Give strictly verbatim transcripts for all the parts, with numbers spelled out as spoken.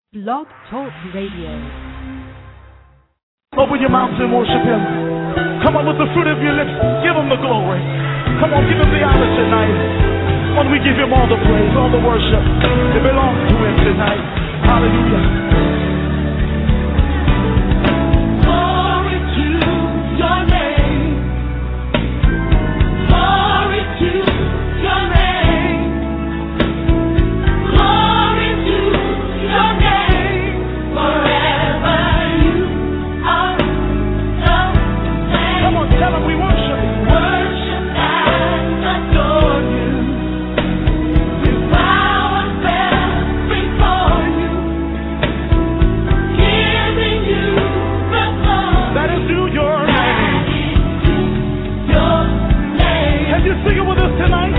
Blog Talk Radio. Open your mouths and worship Him. Come on, with the fruit of your lips, give Him the glory. Come on, give Him the honor tonight. When we give Him all the praise, all the worship, it belongs to Him tonight. Hallelujah. Glory to your name. Glory to your name. Glory to your name. Forever you are the same. Come on, tell Him we worship. Worship and adore you. We bow ourselves before you, giving you the glory. That is due your name. Your name. Can you sing it with us tonight?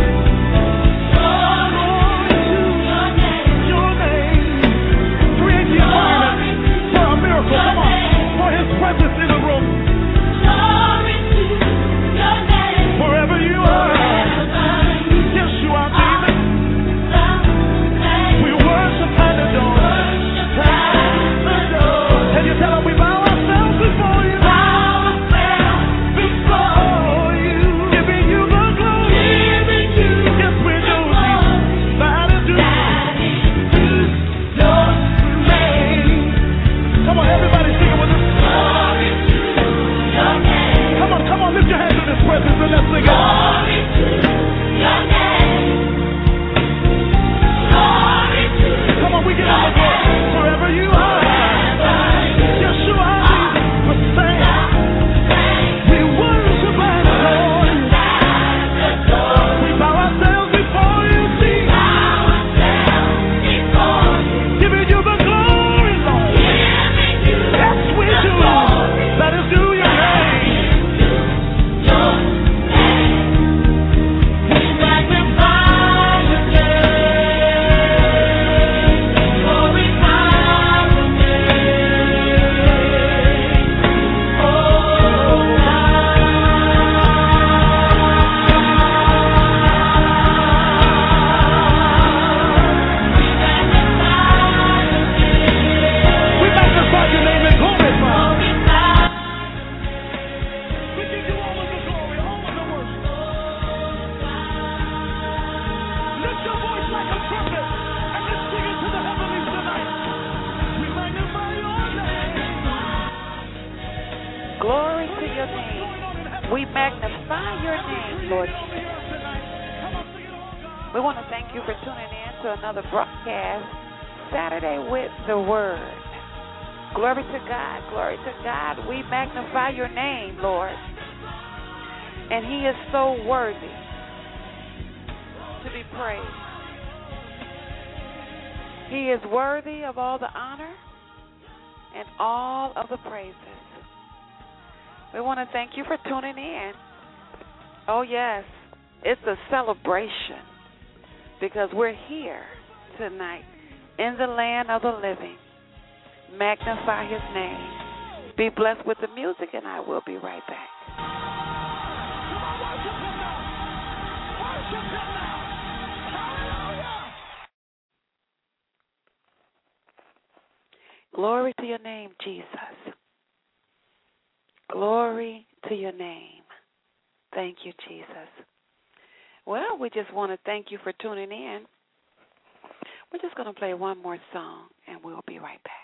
Glory to your name. Your name. Create the environment for a miracle. Come on. For His presence in the room. Glory to your name. Wherever you are. Yes, you are, Jesus. We worship and adore. Can you tell Him we bow ourselves before you? Bow ourselves before you. Giving you the glory. Giving you yes, we do, Jesus. That is due. That is your name. Come on, everybody sing it with us. Glory to your name. Come on, come on, lift your hands in His presence and let's sing it. Glory to your name. Glory to come on, we get out of here. Wherever you are. Yes, you are, Jesus. But say, we worship and adore you. We bow ourselves before you, Jesus. Giving you the glory, Lord. Yes, we do. That is due your name. We magnify your name. Glorify your name. Oh, we magnify your name and glorify. We give you all of the glory, all of the worship. Lift your voice like a trumpet and let's sing it to the heavens tonight. We magnify your name. Glory to your name. We magnify your name, Lord Jesus. We want to thank you for tuning in to another broadcast, Saturday with the Word. Glory to God, glory to God. We magnify your name, Lord. And He is so worthy to be praised. He is worthy of all the honor and all of the praises. We want to thank you for tuning in. Oh, yes, it's a celebration because we're here tonight in the land of the living. Magnify His name. Be blessed with the music, and I will be right back. Glory to your name, Jesus. Glory to your name. Thank you, Jesus. Well, we just want to thank you for tuning in. We're just going to play one more song, and we'll be right back.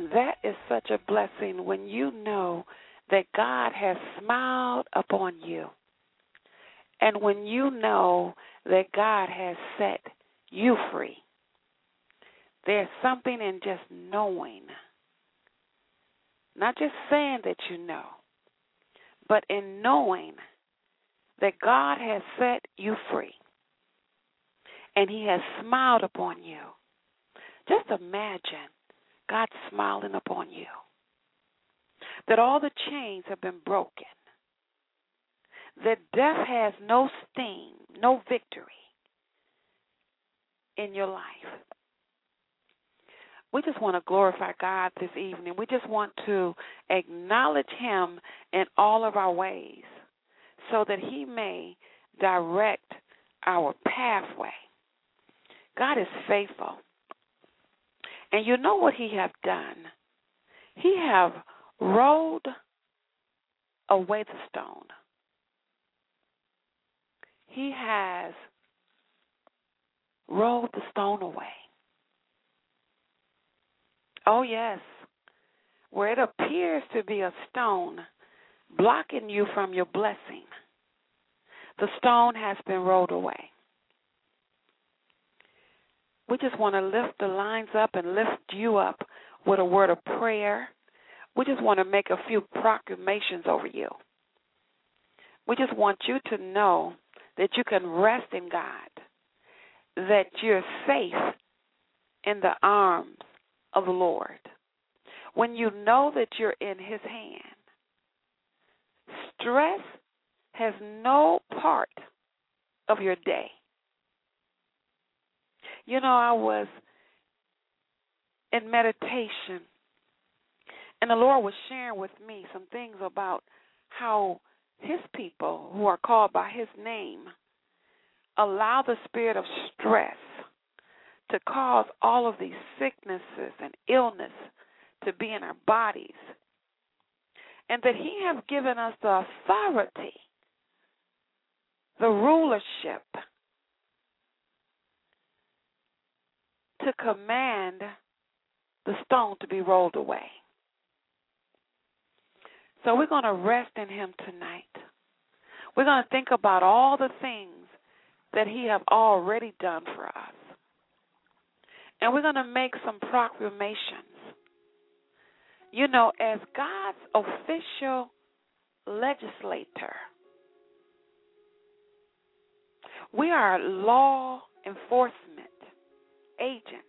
That is such a blessing when you know that God has smiled upon you. And when you know that God has set you free. There's something in just knowing. Not just saying that you know, but in knowing that God has set you free. And he has smiled upon you. Just imagine God smiling upon you. That all the chains have been broken. That death has no sting, no victory in your life. We just want to glorify God this evening. We just want to acknowledge him in all of our ways so that he may direct our pathway. God is faithful. And you know what he have done? He have rolled away the stone. He has rolled the stone away. Oh, yes. Where it appears to be a stone blocking you from your blessing, the stone has been rolled away. We just want to lift the lines up and lift you up with a word of prayer. We just want to make a few proclamations over you. We just want you to know that you can rest in God, that you're safe in the arms of the Lord. When you know that you're in his hand, stress has no part of your day. You know, I was in meditation, and the Lord was sharing with me some things about how his people who are called by his name allow the spirit of stress to cause all of these sicknesses and illness to be in our bodies, and that he has given us the authority, the rulership to command the stone to be rolled away. So we're going to rest in him tonight. We're going to think about all the things that he have already done for us. And we're going to make some proclamations. You know, as God's official legislator, we are law enforcement agents.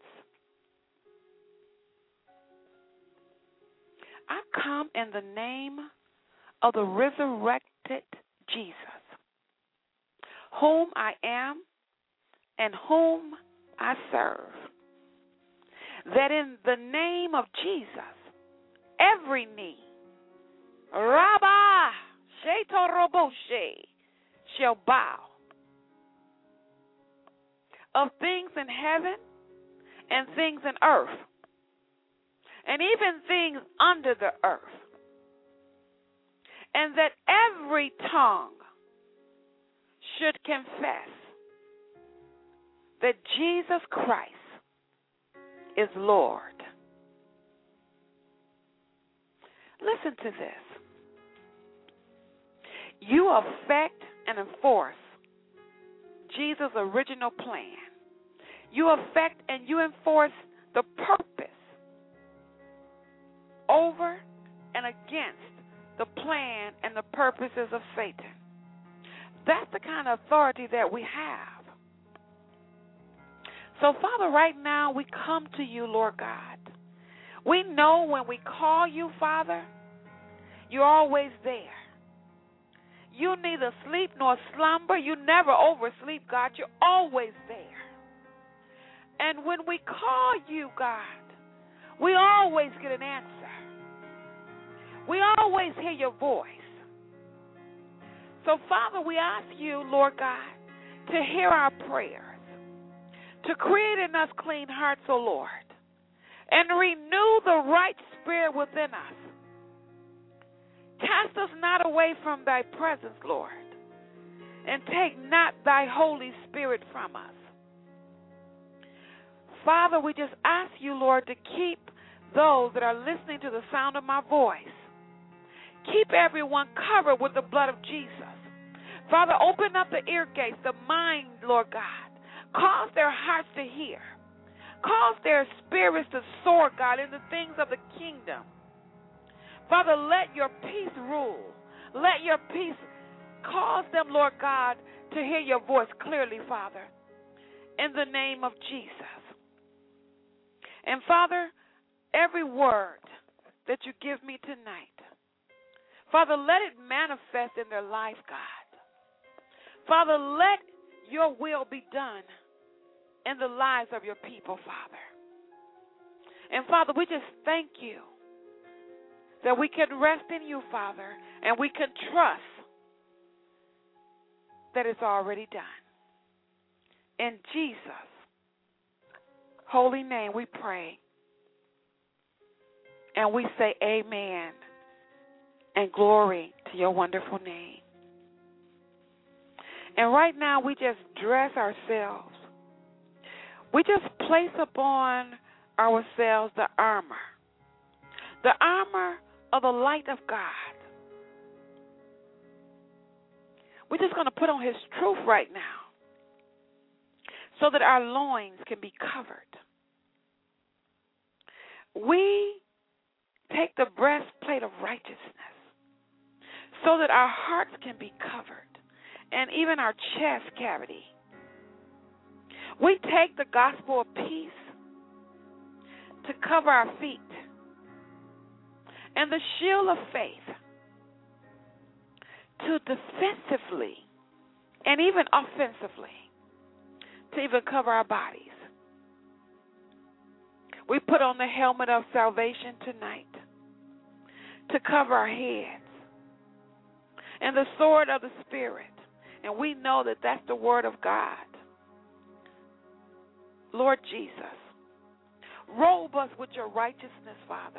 I come in the name of the resurrected Jesus, whom I am and whom I serve, that in the name of Jesus, every knee, Rabba Shetoroboshe, shall bow, of things in heaven and things in earth, and even things under the earth, and that every tongue should confess that Jesus Christ is Lord. Listen to this. You affect and enforce Jesus' original plan. You affect and you enforce the purpose over and against the plan and the purposes of Satan. That's the kind of authority that we have. So, Father, right now we come to you, Lord God. We know when we call you, Father, you're always there. You neither sleep nor slumber. You never oversleep, God. You're always there. And when we call you, God, we always get an answer. We always hear your voice. So, Father, we ask you, Lord God, to hear our prayers, to create in us clean hearts, O Lord, and renew the right spirit within us. Cast us not away from thy presence, Lord, and take not thy Holy Spirit from us. Father, we just ask you, Lord, to keep those that are listening to the sound of my voice. Keep everyone covered with the blood of Jesus. Father, open up the ear gates, the mind, Lord God. Cause their hearts to hear. Cause their spirits to soar, God, in the things of the kingdom. Father, let your peace rule. Let your peace cause them, Lord God, to hear your voice clearly, Father, in the name of Jesus. And Father, every word that you give me tonight, Father, let it manifest in their life, God. Father, let your will be done in the lives of your people, Father. And Father, we just thank you that we can rest in you, Father, and we can trust that it's already done. In Jesus' holy name we pray. And we say amen and glory to your wonderful name. And right now we just dress ourselves. We just place upon ourselves the armor. The armor of the light of God. We're just going to put on his truth right now so that our loins can be covered. We take the breastplate of righteousness so that our hearts can be covered and even our chest cavity. We take the gospel of peace to cover our feet and the shield of faith to defensively and even offensively to even cover our bodies. We put on the helmet of salvation tonight to cover our heads and the sword of the Spirit. And we know that that's the word of God. Lord Jesus, robe us with your righteousness, Father.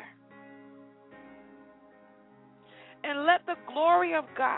And let the glory of God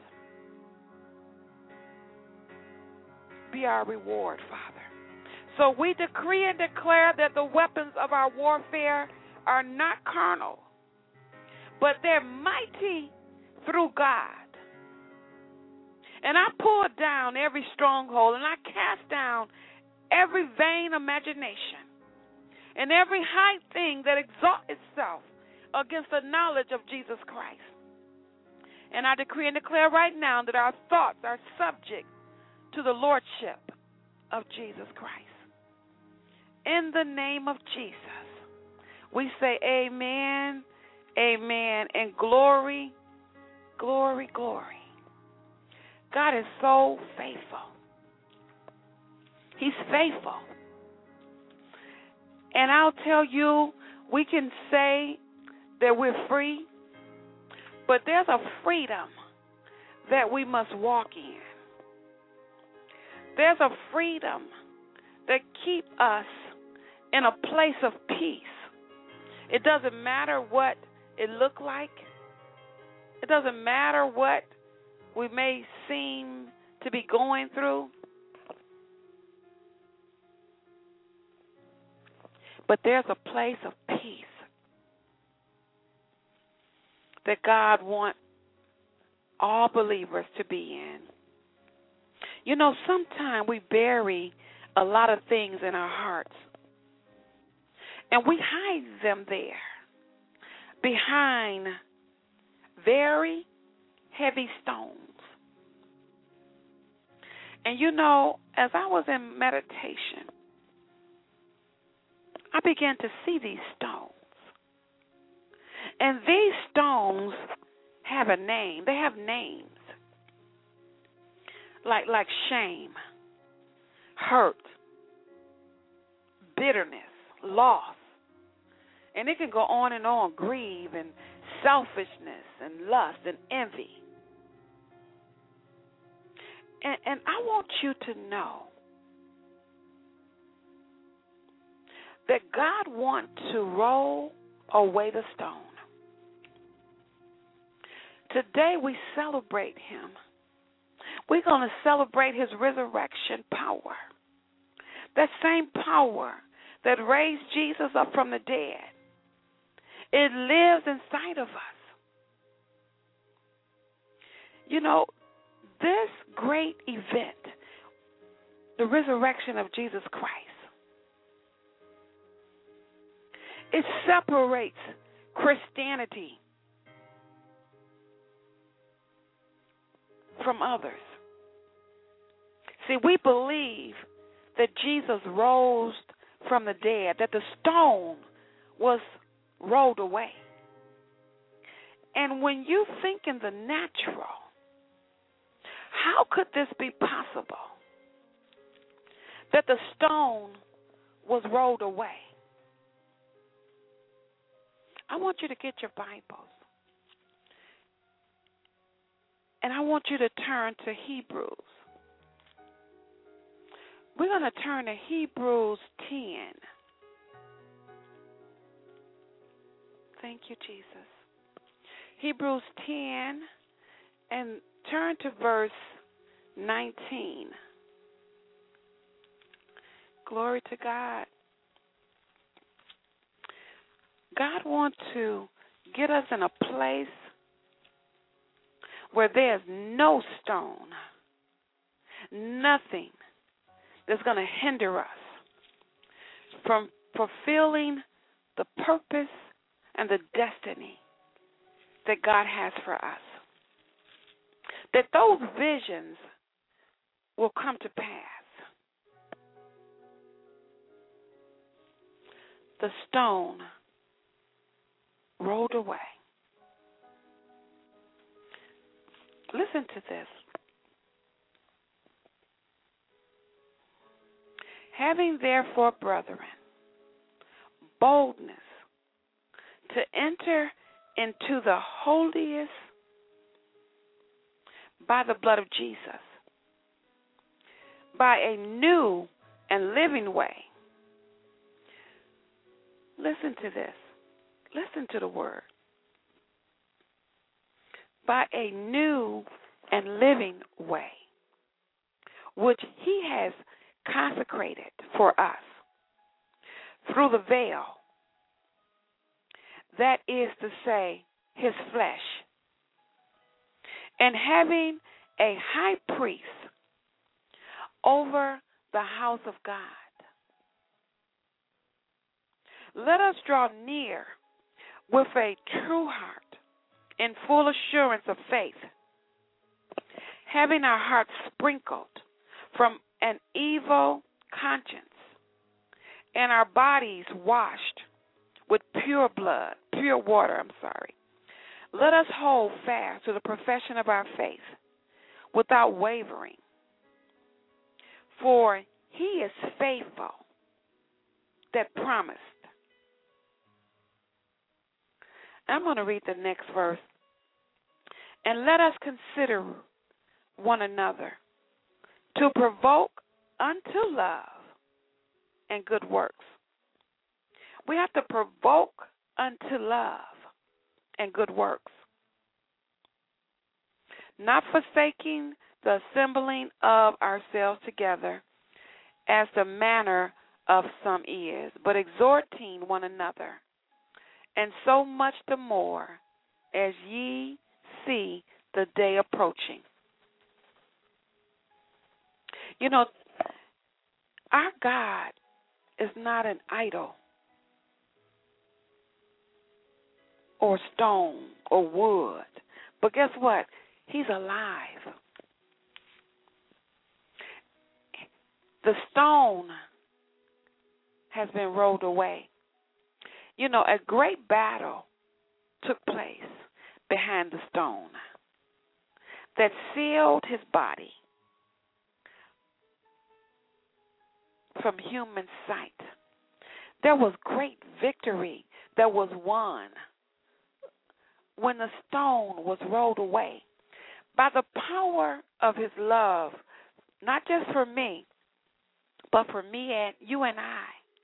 be our reward, Father. So we decree and declare that the weapons of our warfare are not carnal, but they're mighty through God. And I pull down every stronghold, and I cast down every vain imagination and every high thing that exalts itself against the knowledge of Jesus Christ. And I decree and declare right now that our thoughts are subject to the lordship of Jesus Christ. In the name of Jesus, we say amen, amen, and glory, glory, glory. God is so faithful. He's faithful. And I'll tell you, we can say that we're free, but there's a freedom that we must walk in. There's a freedom that keeps us in a place of peace. It doesn't matter what it looks like. It doesn't matter what we may seem to be going through. But there's a place of peace that God wants all believers to be in. You know, sometimes we bury a lot of things in our hearts, and we hide them there behind very heavy stones. And you know, as I was in meditation, I began to see these stones. And these stones have a name. They have names. Like like shame, hurt, bitterness, loss. And it can go on and on, grief and selfishness and lust and envy. And, and I want you to know that God wants to roll away the stone. Today we celebrate him. We're going to celebrate his resurrection power. That same power that raised Jesus up from the dead It lives inside of us. You know, this great event, the resurrection of Jesus Christ, it separates Christianity from others. See, we believe that Jesus rose from the dead, that the stone was rolled away. And when you think in the natural, how could this be possible? That the stone was rolled away. I want you to get your Bibles. And I want you to turn to Hebrews. We're going to turn to Hebrews ten. Thank you, Jesus. Hebrews ten, and turn to verse nineteen. Glory to God. God wants to get us in a place where there's no stone, nothing that's going to hinder us from fulfilling the purpose and the destiny that God has for us. That those visions will come to pass. The stone rolled away. Listen to this. Having therefore, brethren, boldness to enter into the holiest by the blood of Jesus, by a new and living way. Listen to this. Listen to the word. By a new and living way, which he has consecrated for us through the veil, that is to say, his flesh, and having a high priest over the house of God. Let us draw near with a true heart in full assurance of faith, having our hearts sprinkled from an evil conscience and our bodies washed with pure blood, pure water, I'm sorry. Let us hold fast to the profession of our faith without wavering, for he is faithful that promised. I'm going to read the next verse. And let us consider one another to provoke unto love and good works. We have to provoke unto love and good works, not forsaking the assembling of ourselves together as the manner of some is, but exhorting one another, and so much the more as ye see the day approaching. You know, our God is not an idol or stone or wood, but guess what? He's alive. The stone has been rolled away. You know, a great battle took place behind the stone that sealed his body from human sight. There was great victory that was won when the stone was rolled away by the power of his love, not just for me, but for me and you and I.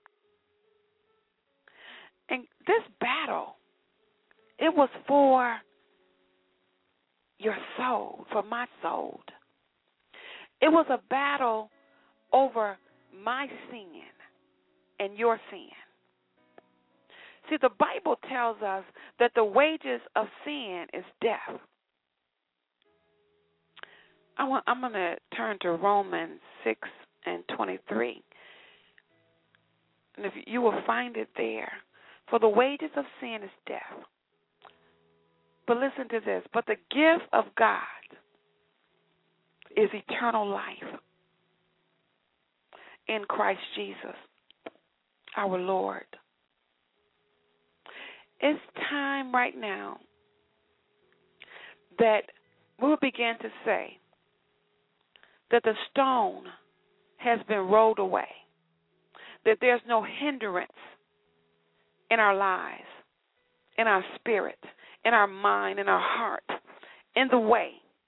And this battle, it was for your soul, for my soul. It was a battle over my sin and your sin. See, the Bible tells us that the wages of sin is death. I want, I'm going to turn to Romans six and twenty-three. And if you will find it there. For the wages of sin is death. But listen to this. But the gift of God is eternal life in Christ Jesus, our Lord. It's time right now that we'll begin to say that the stone has been rolled away, that there's no hindrance in our lives, in our spirit, in our mind, in our heart, in the way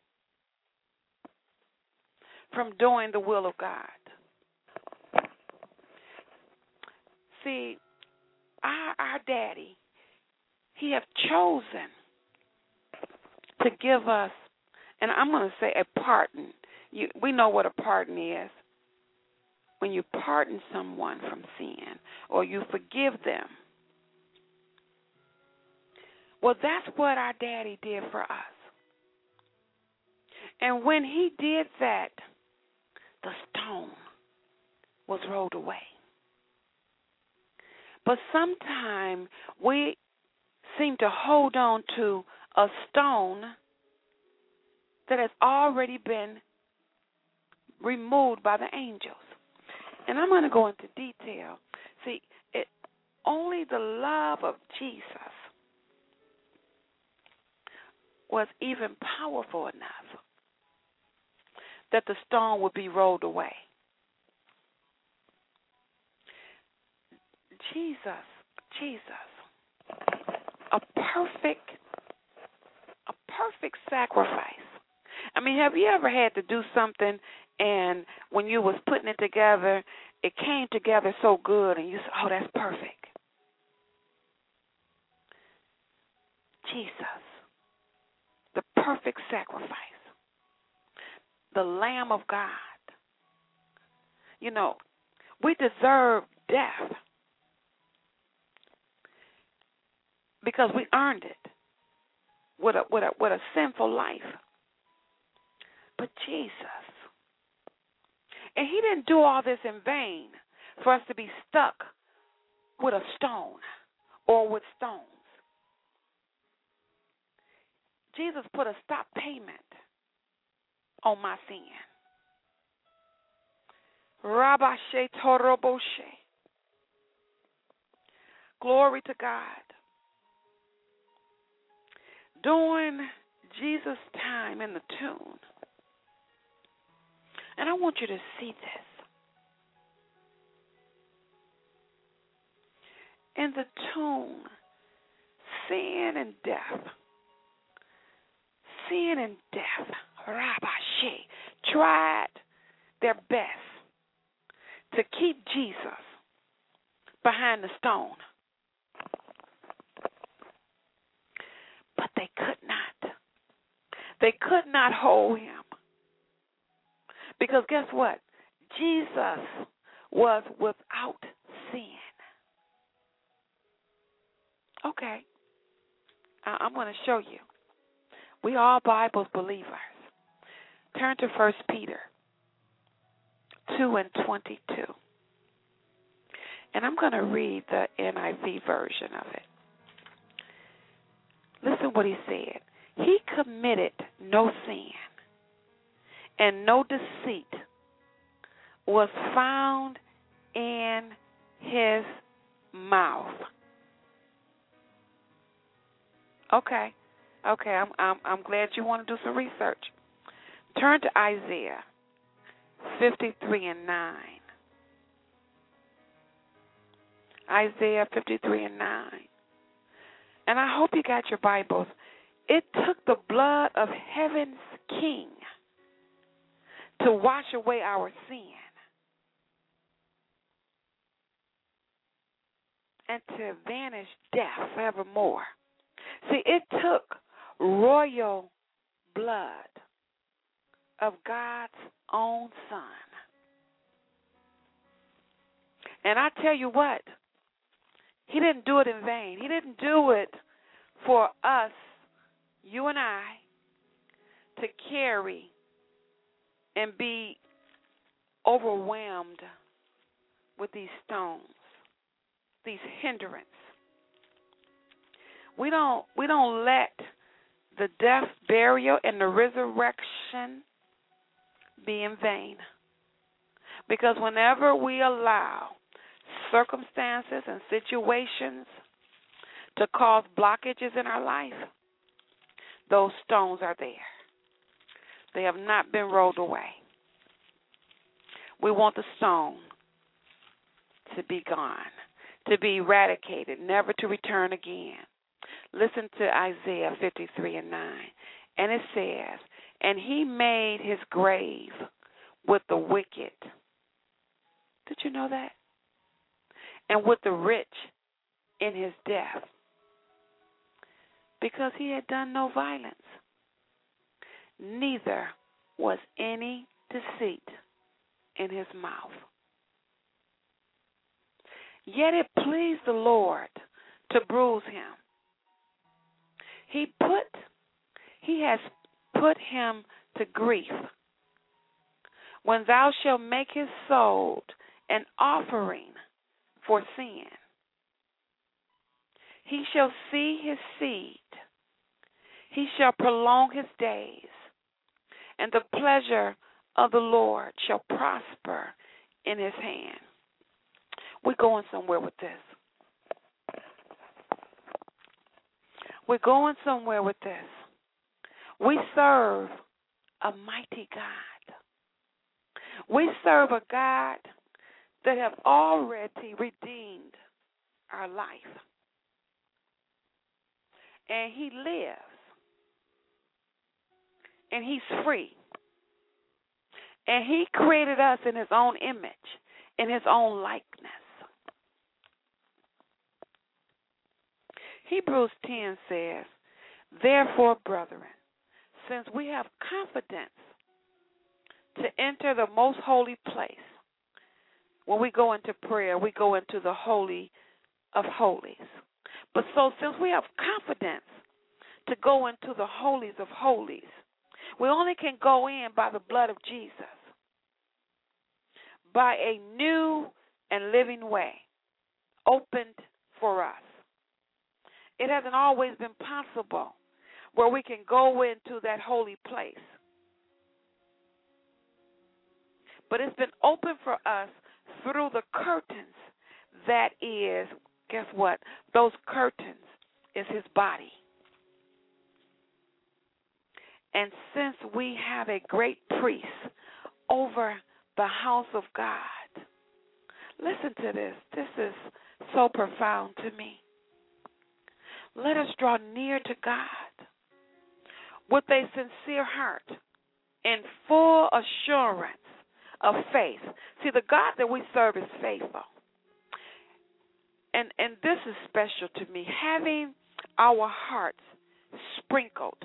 from doing the will of God. See, our, our daddy, he have chosen to give us, and I'm going to say a pardon. You, we know what a pardon is. When you pardon someone from sin or you forgive them. Well, that's what our daddy did for us. And when he did that, the stone was rolled away. But sometimes we seem to hold on to a stone that has already been removed by the angels. And I'm going to go into detail. See, it, only the love of Jesus was even powerful enough that the stone would be rolled away. Jesus, Jesus, a perfect, a perfect sacrifice. I mean, have you ever had to do something and when you was putting it together, it came together so good and you said, oh, that's perfect. Jesus, the perfect sacrifice, the Lamb of God. You know, we deserve death because we earned it with a, with a, with a sinful life. But Jesus, and he didn't do all this in vain for us to be stuck with a stone or with stones. Jesus put a stop payment on my sin. Rabashe Toroboshe. Glory to God. During Jesus' time in the tomb, and I want you to see this. In the tomb, sin and death, sin and death, Rabashe, tried their best to keep Jesus behind the stone. But they could not. They could not hold him. Because guess what? Jesus was without sin. Okay. I'm going to show you. We are Bible believers. Turn to First Peter two and twenty-two. And I'm going to read the N I V version of it. Listen what he said. He committed no sin, and no deceit was found in his mouth. Okay, okay, I'm I'm I'm glad you want to do some research. Turn to Isaiah fifty-three and nine. Isaiah fifty-three and nine. And I hope you got your Bibles. It took the blood of heaven's King to wash away our sin and to banish death forevermore. See, it took royal blood of God's own Son. And I tell you what, He didn't do it in vain. He didn't do it for us, you and I, to carry and be overwhelmed with these stones, these hindrances. We don't we don't let the death, burial, and the resurrection be in vain. Because whenever we allow circumstances and situations to cause blockages in our life, those stones are there. They have not been rolled away. We want the stone to be gone, to be eradicated, never to return again. Listen to Isaiah fifty-three and nine. And it says, and he made his grave with the wicked. Did you know that? And with the rich in his death, because he had done no violence, neither was any deceit in his mouth. Yet it pleased the Lord to bruise him. He put, he has put him to grief. When thou shalt make his soul an offering for sin, he shall see his seed. He shall prolong his days, and the pleasure of the Lord shall prosper in his hand. We're going somewhere with this. We're going somewhere with this. We serve a mighty God. We serve a God that have already redeemed our life. And he lives. And he's free. And he created us in his own image, in his own likeness. Hebrews ten says, therefore, brethren, since we have confidence to enter the most holy place, when we go into prayer, we go into the holy of holies. But so since we have confidence to go into the holies of holies, we only can go in by the blood of Jesus, by a new and living way opened for us. It hasn't always been possible where we can go into that holy place. But it's been open for us through the curtains that is, guess what? Those curtains is his body. And since we have a great priest over the house of God, listen to this. This is so profound to me. Let us draw near to God with a sincere heart in full assurance of faith. See, the God that we serve is faithful. And and this is special to me, having our hearts sprinkled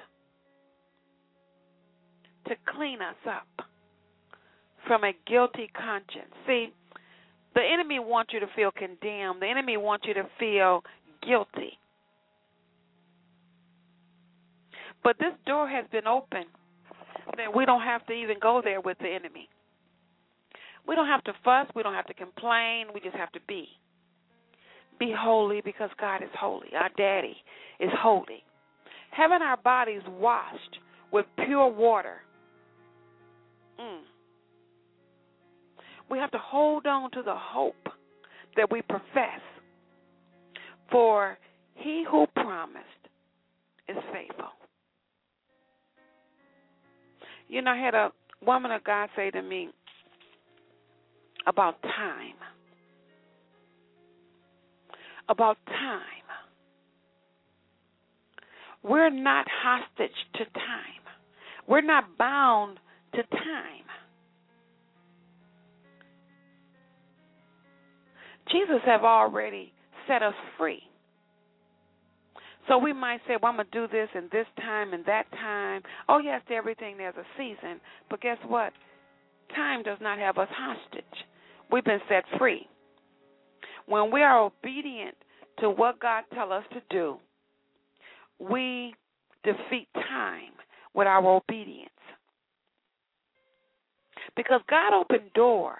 to clean us up from a guilty conscience. See, the enemy wants you to feel condemned. The enemy wants you to feel guilty. But this door has been opened that we don't have to even go there with the enemy. We don't have to fuss. We don't have to complain. We just have to be. Be holy because God is holy. Our daddy is holy. Having our bodies washed with pure water. Mm. We have to hold on to the hope that we profess. For he who promised is faithful. You know, I had a woman of God say to me about time. About time. We're not hostage to time. We're not bound to time. Jesus have already set us free. So we might say, well, I'm going to do this in this time and that time. Oh, yes, to everything there's a season. But guess what? Time does not have us hostage. We've been set free. When we are obedient to what God tells us to do, we defeat time with our obedience. Because God opened doors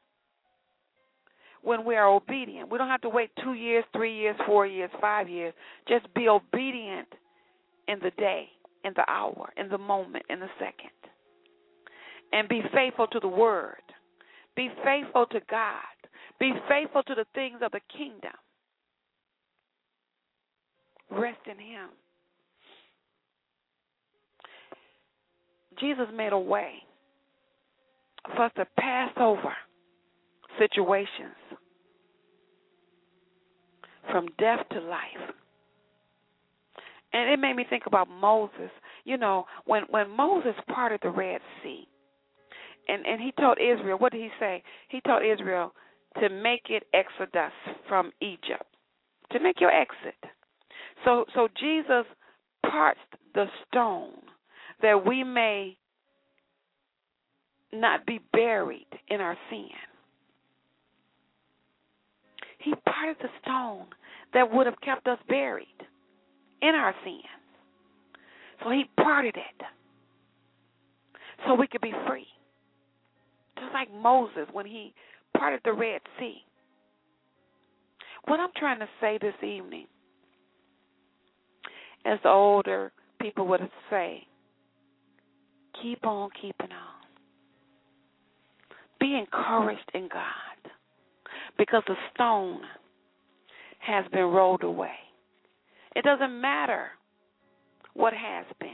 when we are obedient. We don't have to wait two years, three years, four years, five years. Just be obedient in the day, in the hour, in the moment, in the second. And be faithful to the word. Be faithful to God. Be faithful to the things of the kingdom. Rest in him. Jesus made a way for us to pass over situations from death to life. And it made me think about Moses. You know, when, when Moses parted the Red Sea, and, and he told Israel, what did he say? He told Israel to make it exodus from Egypt, to make your exit. So, so Jesus parts the stone that we may not be buried in our sin. He parted the stone that would have kept us buried in our sins. So he parted it so we could be free. Just like Moses when he parted the Red Sea. What I'm trying to say this evening, as the older people would say, keep on keeping on. Be encouraged in God, because the stone has been rolled away. It doesn't matter what has been.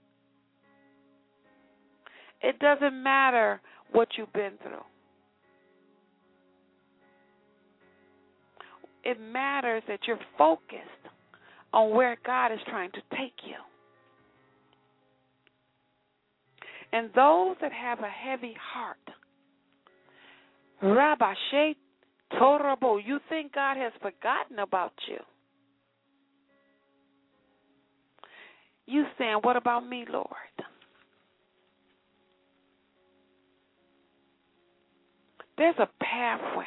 It doesn't matter what you've been through. It matters that you're focused on where God is trying to take you. And those that have a heavy heart, Rabbi Shay Torabo, you think God has forgotten about you. You saying, what about me, Lord? There's a pathway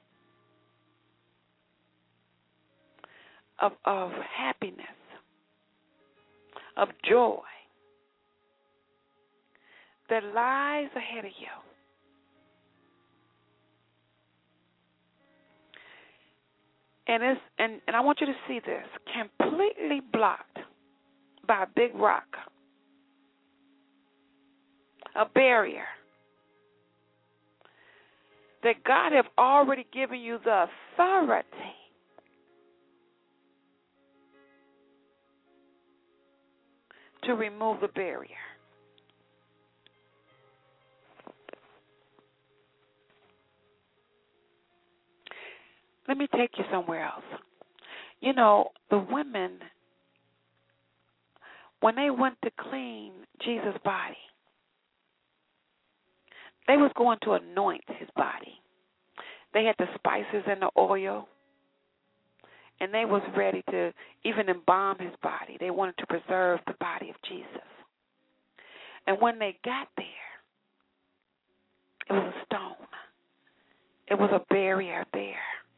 of, of happiness, of joy that lies ahead of you. And it's and, and I want you to see this, completely blocked by a big rock, a barrier that God have already given you the authority to remove the barrier. Let me take you somewhere else. You know, the women, when they went to clean Jesus' body, they was going to anoint his body. They had the spices and the oil, and they was ready to even embalm his body. They wanted to preserve the body of Jesus. And when they got there, it was a stone. It was a barrier there.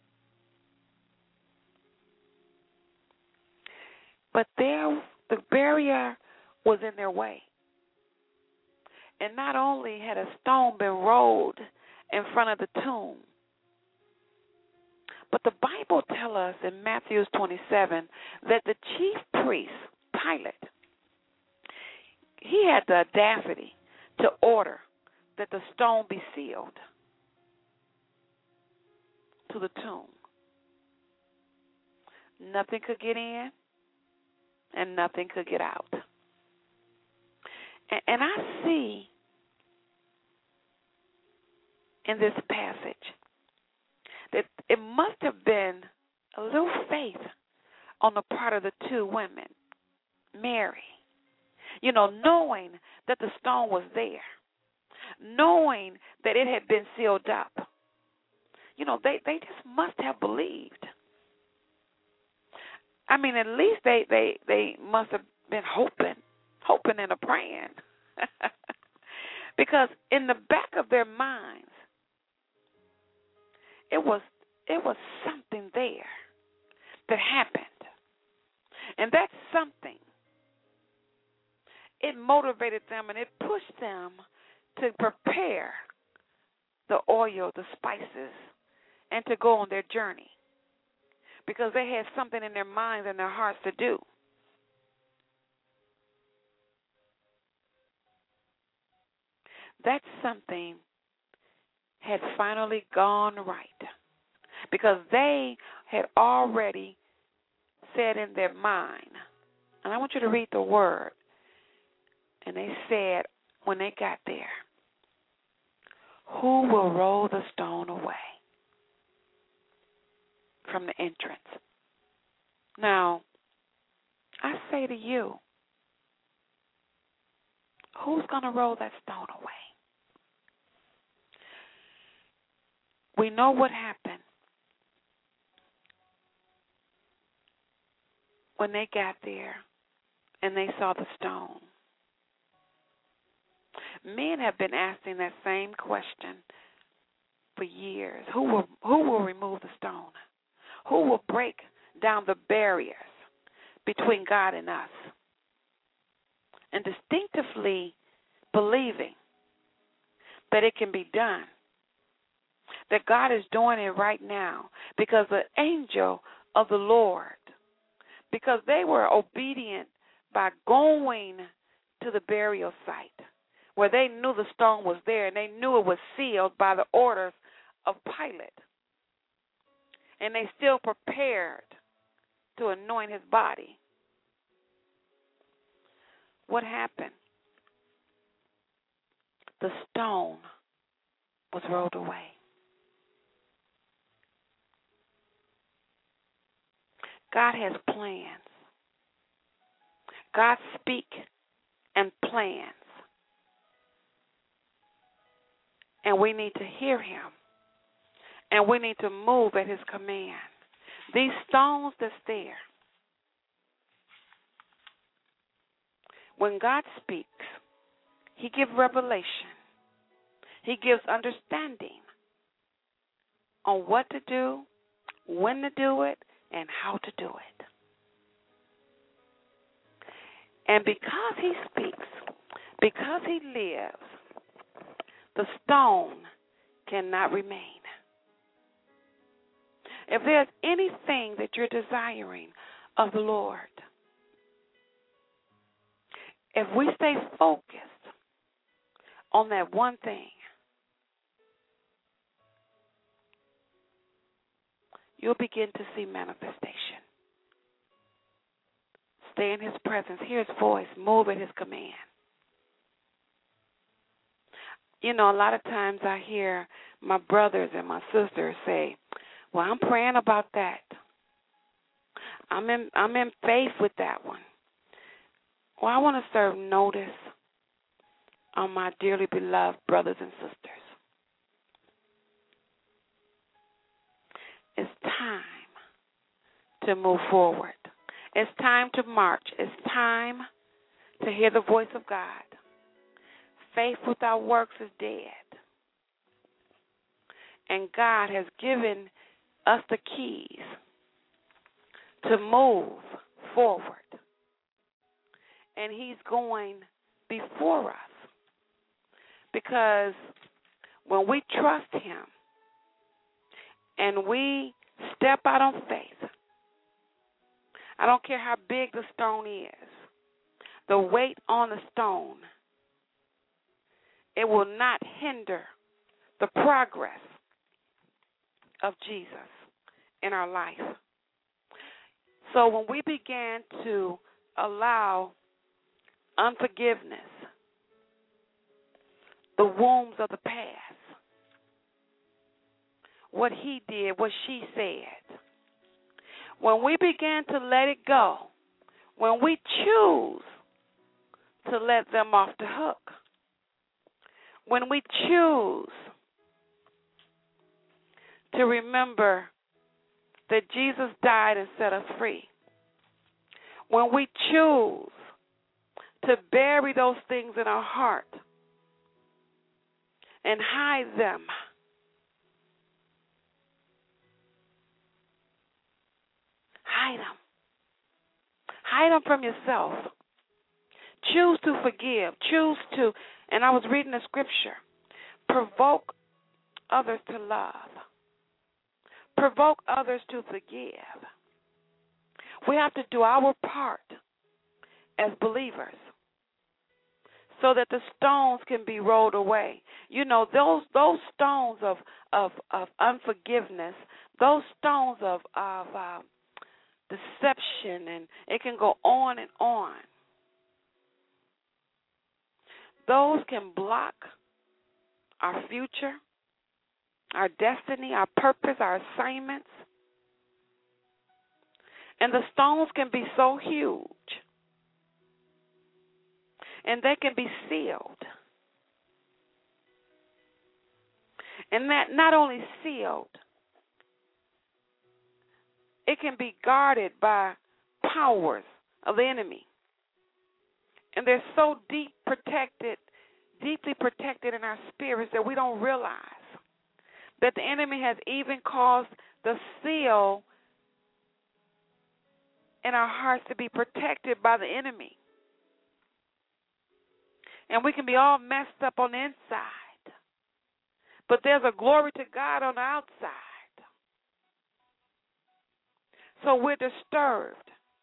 But there, the barrier was in their way. And not only had a stone been rolled in front of the tomb, but the Bible tells us in Matthew twenty-seven that the chief priest, Pilate, he had the audacity to order that the stone be sealed to the tomb. Nothing could get in, and nothing could get out. And, and I see in this passage that it must have been a little faith on the part of the two women, Mary, you know, knowing that the stone was there, knowing that it had been sealed up. You know, they, they just must have believed. I mean, at least they, they, they must have been hoping, hoping and a praying. Because in the back of their minds, it was it was something there that happened. And that's something. It motivated them and it pushed them to prepare the oil, the spices, and to go on their journey because they had something in their minds and their hearts to do. That something had finally gone right because they had already said in their mind, and I want you to read the word, and they said when they got there, who will roll the stone away from the entrance? Now, I say to you, who's going to roll that stone away? We know what happened when they got there and they saw the stone. Men have been asking that same question for years. Who will who will remove the stone? Who will break down the barriers between God and us? And distinctively believing that it can be done, that God is doing it right now because the angel of the Lord, because they were obedient by going to the burial site where they knew the stone was there and they knew it was sealed by the orders of Pilate. And they still prepared to anoint his body. What happened? The stone was rolled away. God has plans. God speaks and plans. And we need to hear him. And we need to move at his command. These stones that's there, when God speaks, he gives revelation. He gives understanding on what to do, when to do it, and how to do it. And because he speaks, because he lives, the stone cannot remain. If there's anything that you're desiring of the Lord, if we stay focused on that one thing, you'll begin to see manifestation. Stay in his presence, hear his voice, move at his command. You know, a lot of times I hear my brothers and my sisters say, well, I'm praying about that. I'm in I'm in faith with that one. Well, I want to serve notice on my dearly beloved brothers and sisters. It's time to move forward. It's time to march. It's time to hear the voice of God. Faith without works is dead. And God has given us the keys to move forward. And he's going before us. Because when we trust him and we step out on faith, I don't care how big the stone is, the weight on the stone, it will not hinder the progress of Jesus in our life. So when we began to allow unforgiveness, the wounds of the past, what he did, what she said, when we began to let it go, when we choose to let them off the hook, when we choose to remember that Jesus died and set us free, when we choose to bury those things in our heart and hide them, hide them. Hide them from yourself. Choose to forgive. Choose to, and I was reading the scripture, provoke others to love. Provoke others to forgive. We have to do our part as believers so that the stones can be rolled away. You know, those those stones of of, of unforgiveness, those stones of, of uh, deception, and it can go on and on. Those can block our future, our destiny, our purpose, our assignments. And the stones can be so huge. And they can be sealed. And that not only sealed, it can be guarded by powers of the enemy. And they're so deep protected, deeply protected in our spirits that we don't realize that the enemy has even caused the seal in our hearts to be protected by the enemy. And we can be all messed up on the inside. But there's a glory to God on the outside. So we're disturbed.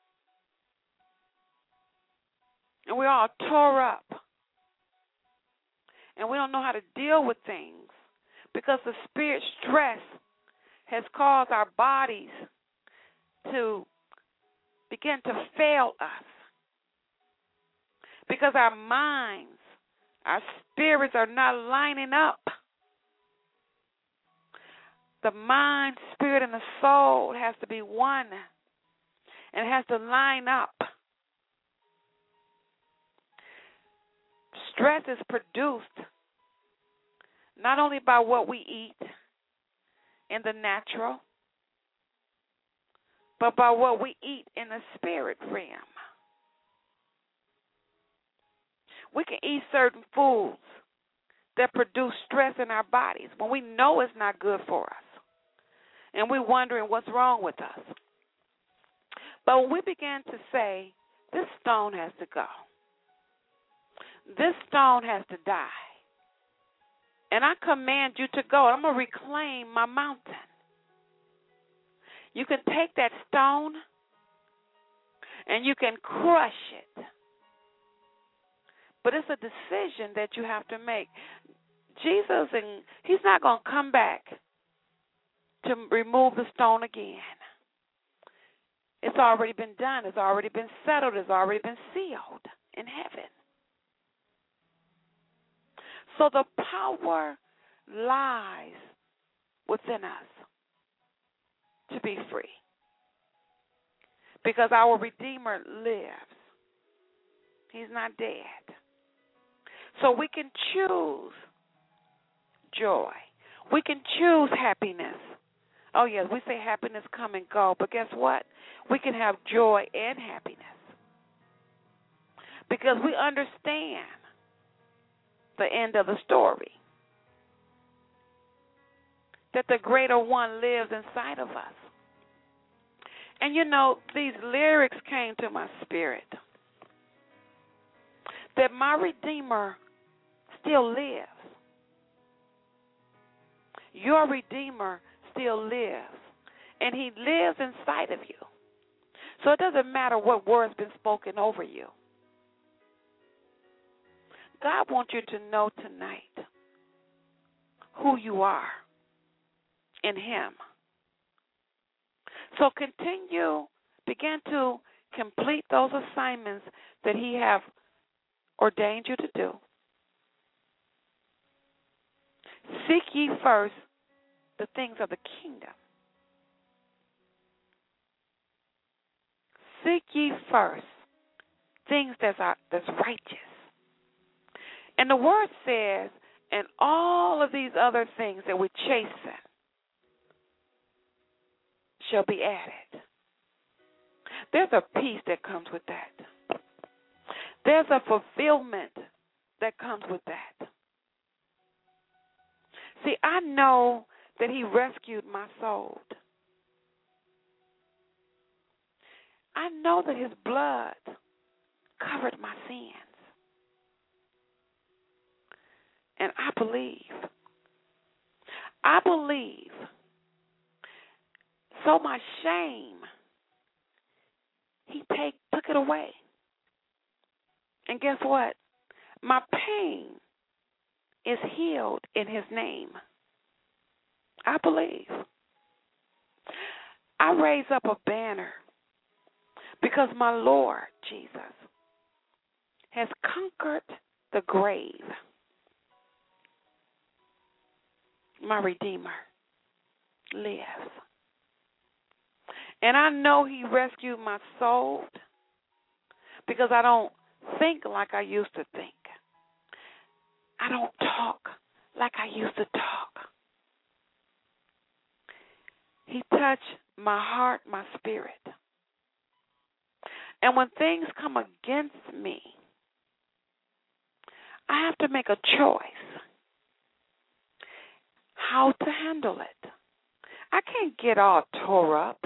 And we're all tore up. And we don't know how to deal with things because the spirit stress has caused our bodies to begin to fail us. Because our minds, our spirits are not lining up. The mind, spirit, and the soul has to be one. And it has to line up. Stress is produced not only by what we eat in the natural, but by what we eat in the spirit realm. We can eat certain foods that produce stress in our bodies when we know it's not good for us. And we're wondering what's wrong with us. But when we begin to say, this stone has to go. This stone has to die. And I command you to go. I'm going to reclaim my mountain. You can take that stone and you can crush it. But it's a decision that you have to make. Jesus, and he's not going to come back to remove the stone again. It's already been done. It's already been settled. It's already been sealed in heaven. So the power lies within us to be free. Because our Redeemer lives. He's not dead. So we can choose joy. We can choose happiness. Oh, yes, we say happiness come and go, but guess what? We can have joy and happiness. Because we understand the end of the story. That the greater one lives inside of us. And you know, these lyrics came to my spirit. That my Redeemer still lives. Your Redeemer still lives. And he lives inside of you. So it doesn't matter what word's been spoken over you. God wants you to know tonight who you are in him. So continue, begin to complete those assignments that he have ordained you to do. Seek ye first the things of the kingdom. Seek ye first things that's, are, that's righteous. And the word says, and all of these other things that we chasten shall be added. There's a peace that comes with that. There's a fulfillment that comes with that. See, I know that he rescued my soul. I know that his blood covered my sins. And I believe. I believe. So my shame, he take, took it away. And guess what? My pain is healed in his name. I believe. I raise up a banner because my Lord Jesus has conquered the grave. My Redeemer lives. And I know he rescued my soul because I don't think like I used to think. I don't talk like I used to talk. He touched my heart, my spirit. And when things come against me, I have to make a choice how to handle it. I can't get all tore up.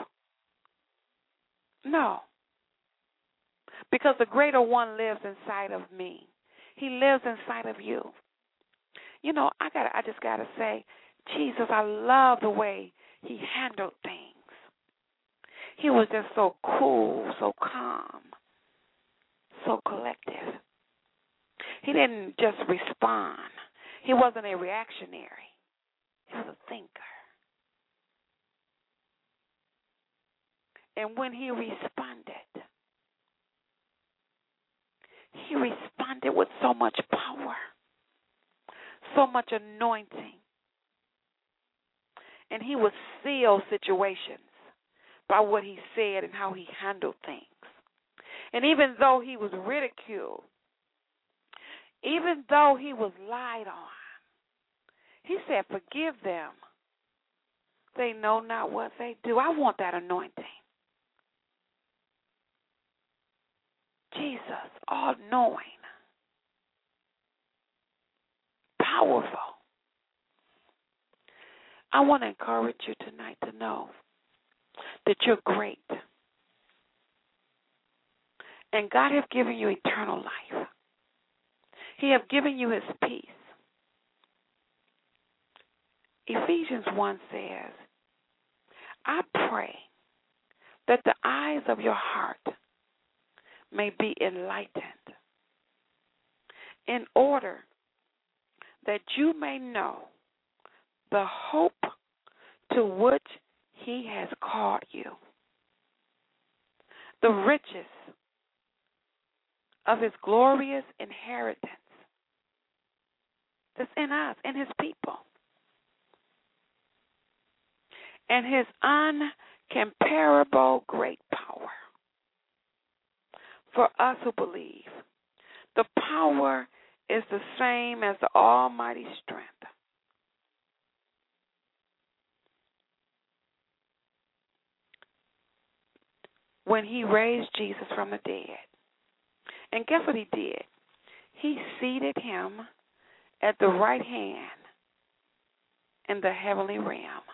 No. Because the greater one lives inside of me. He lives inside of you. You know, I got I just got to say, Jesus, I love the way he handled things. He was just so cool, so calm, so collective. He didn't just respond. He wasn't a reactionary. He was a thinker. And when he responded, he responded with so much power, so much anointing. And he would seal situations by what he said and how he handled things. And even though he was ridiculed, even though he was lied on, he said, forgive them. They know not what they do. I want that anointing. Jesus, all-knowing, powerful. I want to encourage you tonight to know that you're great. And God has given you eternal life. He has given you his peace. Ephesians one says, I pray that the eyes of your heart may be enlightened in order that you may know the hope to which he has called you, the riches of his glorious inheritance that's in us, in his people, and his uncomparable great power for us who believe. The power is the same as the almighty strength when he raised Jesus from the dead. And guess what he did? He seated him at the right hand in the heavenly realm,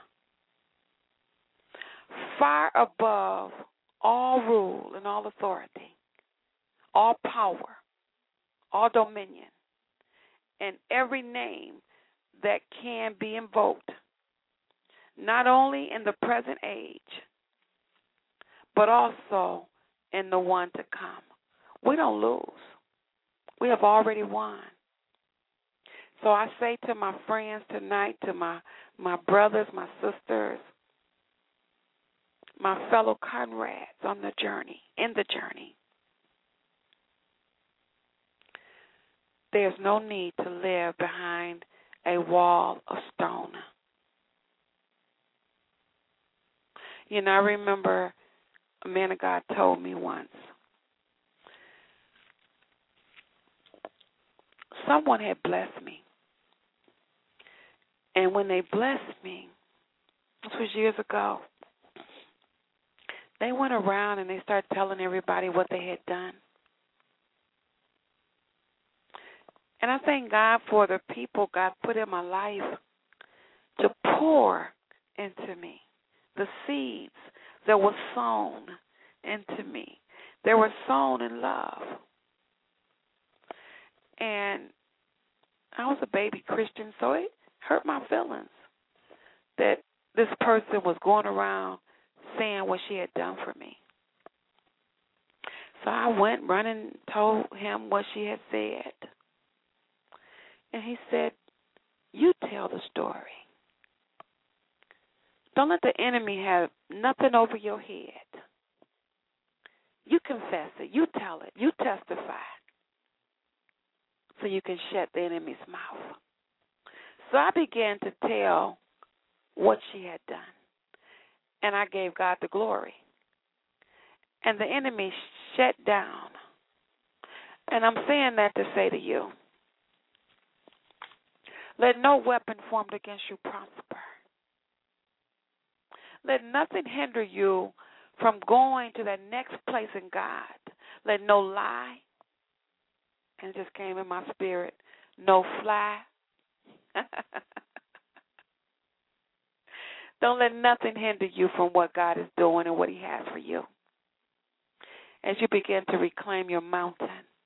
far above all rule and all authority, all power, all dominion, and every name that can be invoked, not only in the present age, but also in the one to come. We don't lose. We have already won. So I say to my friends tonight, to my, my brothers, my sisters, my fellow comrades on the journey, in the journey, there's no need to live behind a wall of stone. You know, I remember a man of God told me once, someone had blessed me. And when they blessed me, this was years ago, they went around and they started telling everybody what they had done. And I thank God for the people God put in my life to pour into me the seeds that were sown into me. They were sown in love. And I was a baby Christian, so it hurt my feelings that this person was going around saying what she had done for me. So I went running, told him what she had said. And he said, you tell the story. Don't let the enemy have nothing over your head. You confess it. You tell it. You testify. So you can shut the enemy's mouth. So I began to tell what she had done. And I gave God the glory. And the enemy shut down. And I'm saying that to say to you, let no weapon formed against you prosper. Let nothing hinder you from going to that next place in God. Let no lie, and it just came in my spirit, no fly. Don't let nothing hinder you from what God is doing and what he has for you. As you begin to reclaim your mountain,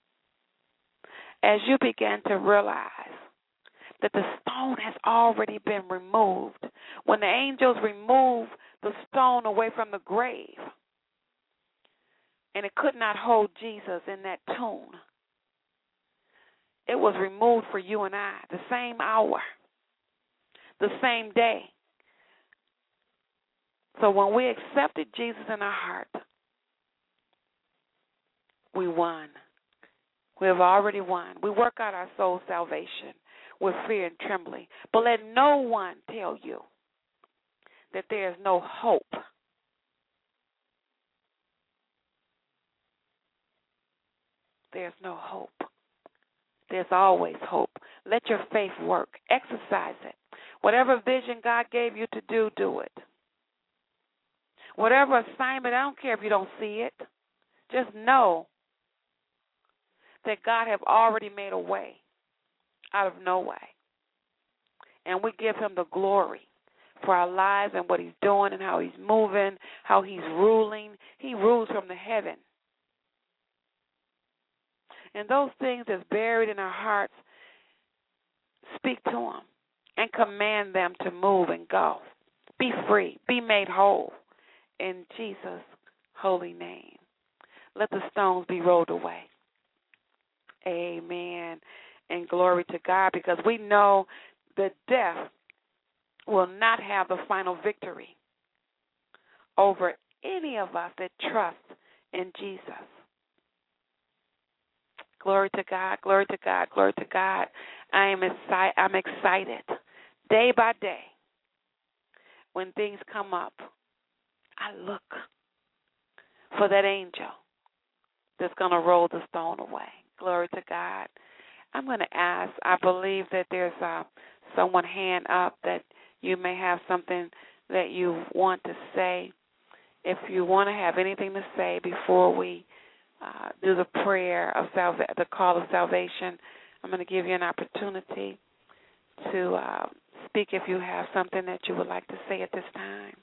as you begin to realize that the stone has already been removed. When the angels removed the stone away from the grave, and it could not hold Jesus in that tomb, it was removed for you and I, the same hour, the same day. So when we accepted Jesus in our heart, we won. We have already won. We work out our soul salvation with fear and trembling. But let no one tell you that there is no hope. There's no hope. There's always hope. Let your faith work. Exercise it. Whatever vision God gave you to do, do it. Whatever assignment, I don't care if you don't see it. Just know that God have already made a way out of no way. And we give him the glory for our lives and what he's doing and how he's moving, how he's ruling. He rules from the heaven. And those things that's buried in our hearts, speak to them and command them to move and go. Be free. Be made whole in Jesus' holy name. Let the stones be rolled away. Amen. And glory to God, because we know that death will not have the final victory over any of us that trust in Jesus. Glory to God, glory to God, glory to God. I am excited. I'm excited day by day. When things come up, I look for that angel that's going to roll the stone away. Glory to God. I'm going to ask, I believe that there's uh, someone hand up that you may have something that you want to say. If you want to have anything to say before we uh, do the prayer of salva- the call of salvation, I'm going to give you an opportunity to uh, speak if you have something that you would like to say at this time.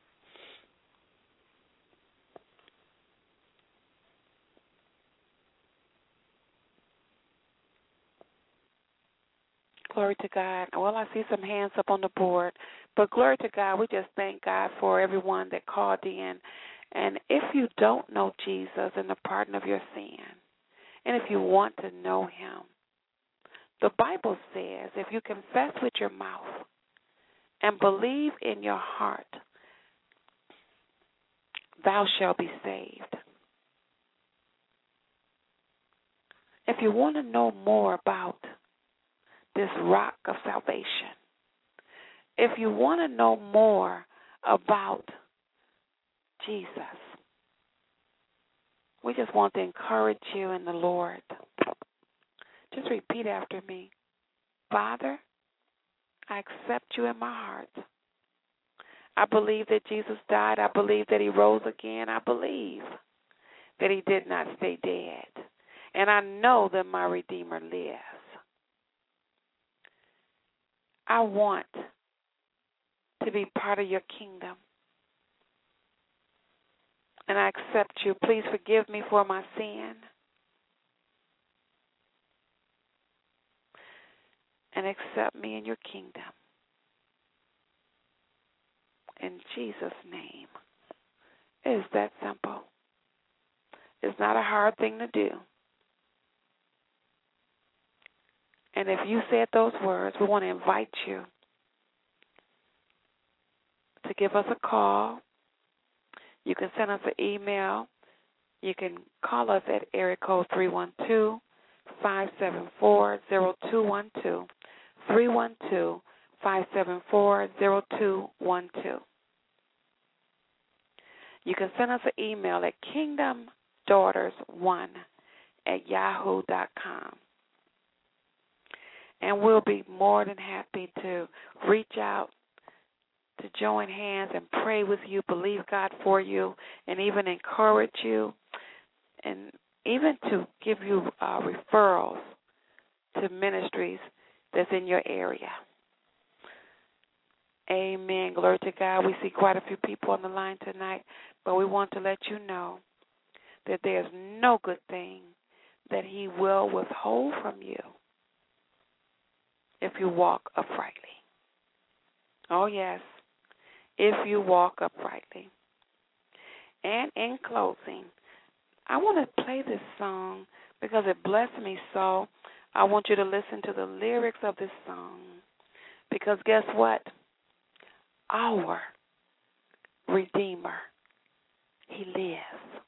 Glory to God. Well, I see some hands up on the board. But glory to God, we just thank God for everyone that called in. And if you don't know Jesus and the pardon of your sin, and if you want to know him, the Bible says if you confess with your mouth and believe in your heart, thou shalt be saved. If you want to know more about this rock of salvation, if you want to know more about Jesus, we just want to encourage you in the Lord. Just repeat after me. Father, I accept you in my heart. I believe that Jesus died. I believe that he rose again. I believe that he did not stay dead. And I know that my Redeemer lives. I want to be part of your kingdom. and I accept you. Please forgive me for my sin. And accept me in your kingdom. In Jesus' name. It's that simple. It's not a hard thing to do. And if you said those words, we want to invite you to give us a call. You can send us an email. You can call us at area code three one two, five seven four, zero two one two, three one two, five seven four, zero two one two. You can send us an email at kingdom daughters one at yahoo dot com. And we'll be more than happy to reach out, to join hands and pray with you, believe God for you, and even encourage you, and even to give you uh, referrals to ministries that's in your area. Amen. Glory to God. We see quite a few people on the line tonight, but we want to let you know that there's no good thing that he will withhold from you if you walk uprightly. Oh, yes, if you walk uprightly. And in closing, I want to play this song because it blessed me so. I want you to listen to the lyrics of this song because guess what? Our Redeemer, he lives.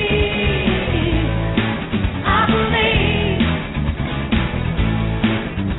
I believe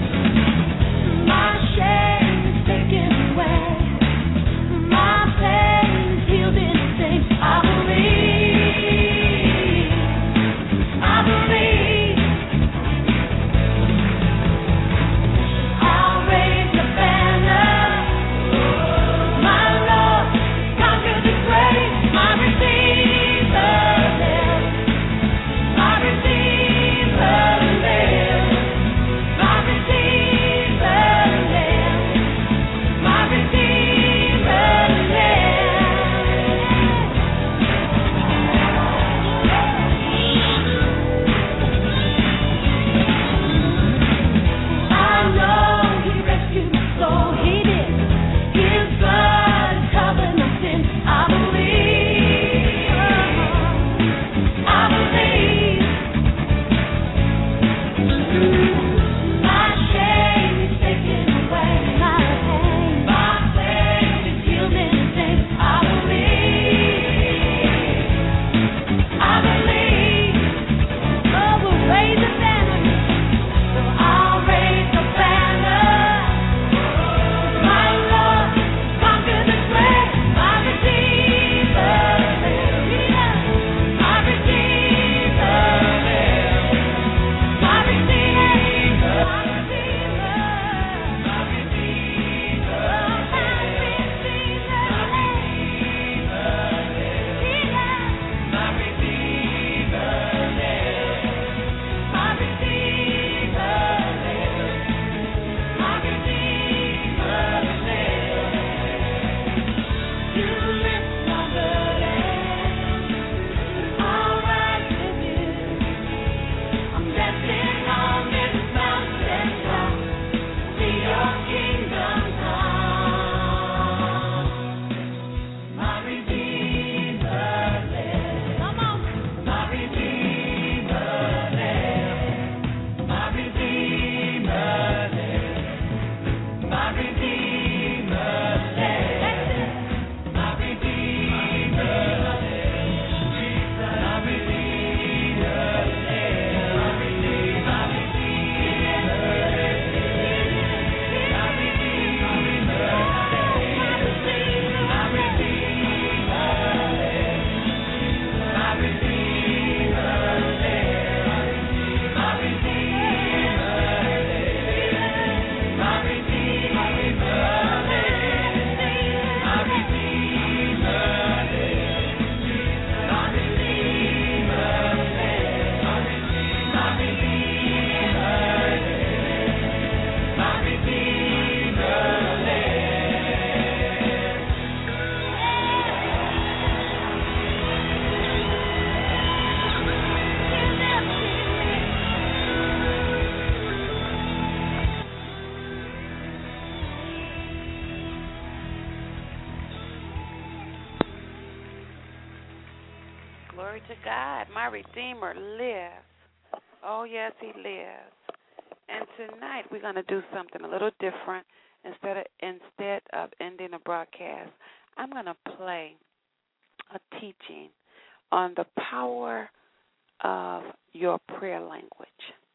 Glory to God. My Redeemer lives. Oh, yes, he lives. And tonight we're going to do something a little different. Instead of, instead of ending the broadcast, I'm going to play a teaching on the power of your prayer language.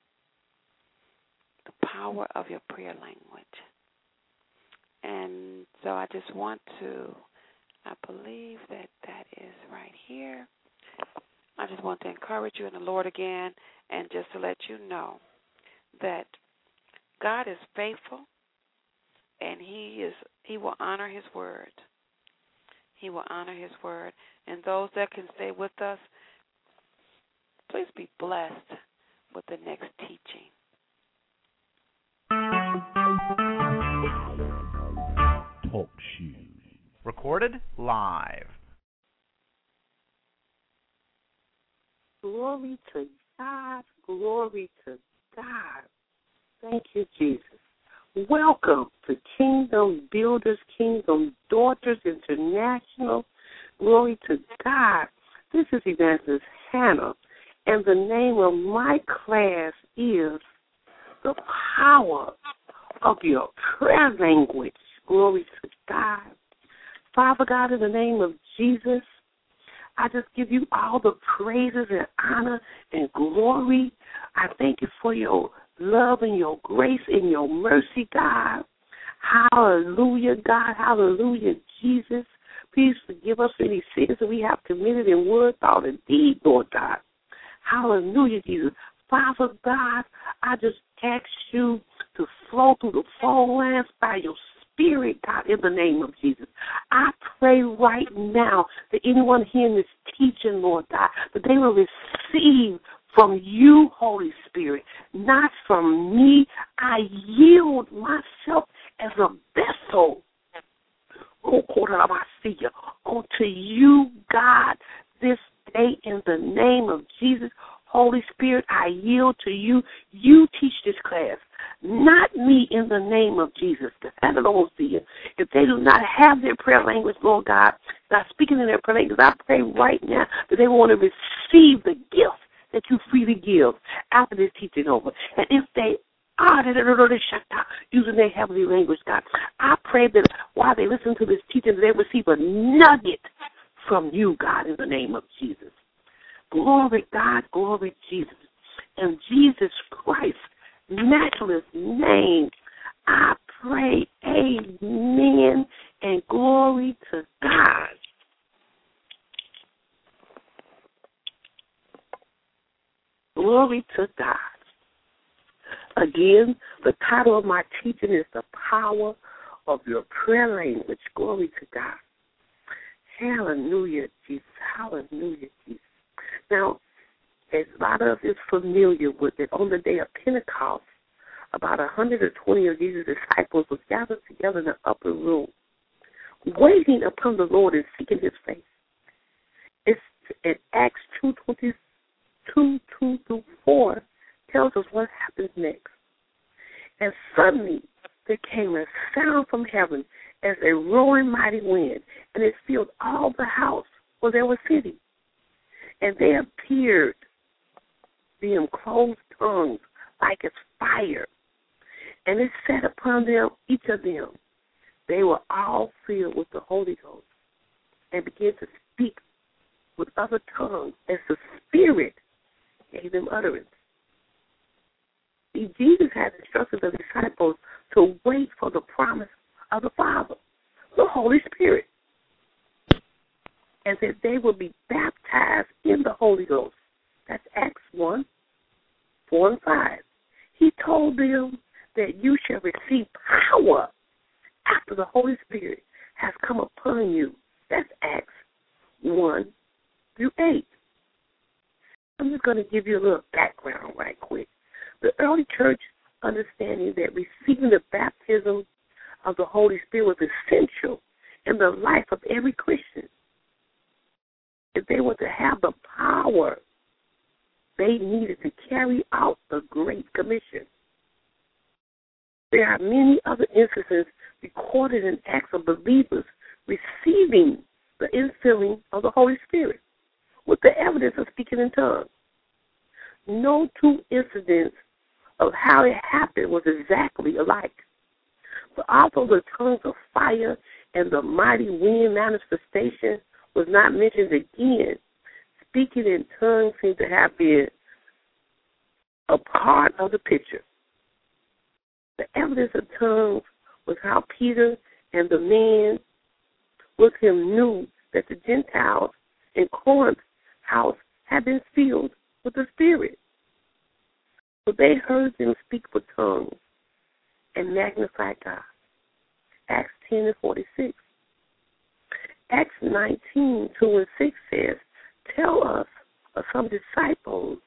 The power of your prayer language. And so I just want to, I believe that that is right here. I just want to encourage you in the Lord again and just to let you know that God is faithful and he is he will honor his word. He will honor his word. And those that can stay with us, please be blessed with the next teaching. Talk shoes. Recorded live. Glory to God. Glory to God. Thank you, Jesus. Welcome to Kingdom Builders, Kingdom Daughters International. Glory to God. This is Evangelist Hannah, and the name of my class is The Power of Your Prayer Language. Glory to God. Father God, in the name of Jesus, I just give you all the praises and honor and glory. I thank you for your love and your grace and your mercy, God. Hallelujah, God. Hallelujah, Jesus. Please forgive us for any sins that we have committed in word, thought, and deed, Lord God. Hallelujah, Jesus. Father God, I just ask you to flow through the phone lines by your Spirit, God, in the name of Jesus. I pray right now that anyone hearing this teaching, Lord God, that they will receive from you, Holy Spirit, not from me. I yield myself as a vessel unto you, God, this day in the name of Jesus. Holy Spirit, I yield to you. You teach this class, not me, in the name of Jesus. If they do not have their prayer language, Lord God, not speaking in their prayer language, I pray right now that they want to receive the gift that you freely give after this teaching over. And if they are using their heavenly language, God, I pray that while they listen to this teaching, they receive a nugget from you, God, in the name of Jesus. Glory, God, glory, Jesus. In Jesus Christ's matchless name, I pray, amen, and glory to God. Glory to God. Again, the title of my teaching is The Power of Your Prayer Language. Glory to God. Hallelujah, Jesus. Hallelujah, Jesus. Now, as a lot of us is familiar with it, on the day of Pentecost, about one hundred twenty of Jesus' disciples was gathered together in the upper room, waiting upon the Lord and seeking his face. It's in Acts two twenty-two, two through four, tells us what happens next. And suddenly there came a sound from heaven as a roaring mighty wind, and it filled all the house where they were sitting. And they appeared, being closed tongues like as fire. And it sat upon them, each of them. They were all filled with the Holy Ghost and began to speak with other tongues as the Spirit gave them utterance. See, Jesus had instructed the disciples to wait for the promise of the Father, the Holy Spirit, and that they would be baptized in the Holy Ghost. That's Acts one, four and five. He told them that you shall receive power after the Holy Spirit has come upon you. That's Acts one through eight. I'm just going to give you a little background right quick. The early church understanding that receiving the baptism of the Holy Spirit was essential in the life of every Christian. If they were to have the power they needed to carry out the Great Commission. There are many other instances recorded in Acts of believers receiving the infilling of the Holy Spirit. with the evidence of speaking in tongues. No two incidents of how it happened was exactly alike. But although the tongues of fire and the mighty wind manifestation was not mentioned again, speaking in tongues seemed to have been a part of the picture. The evidence of tongues was how Peter and the men with him knew that the Gentiles in Corinth's house had been filled with the Spirit. So they heard them speak with tongues and magnify God. Acts ten and forty-six. Acts nineteen, two and six says, tell us of some disciples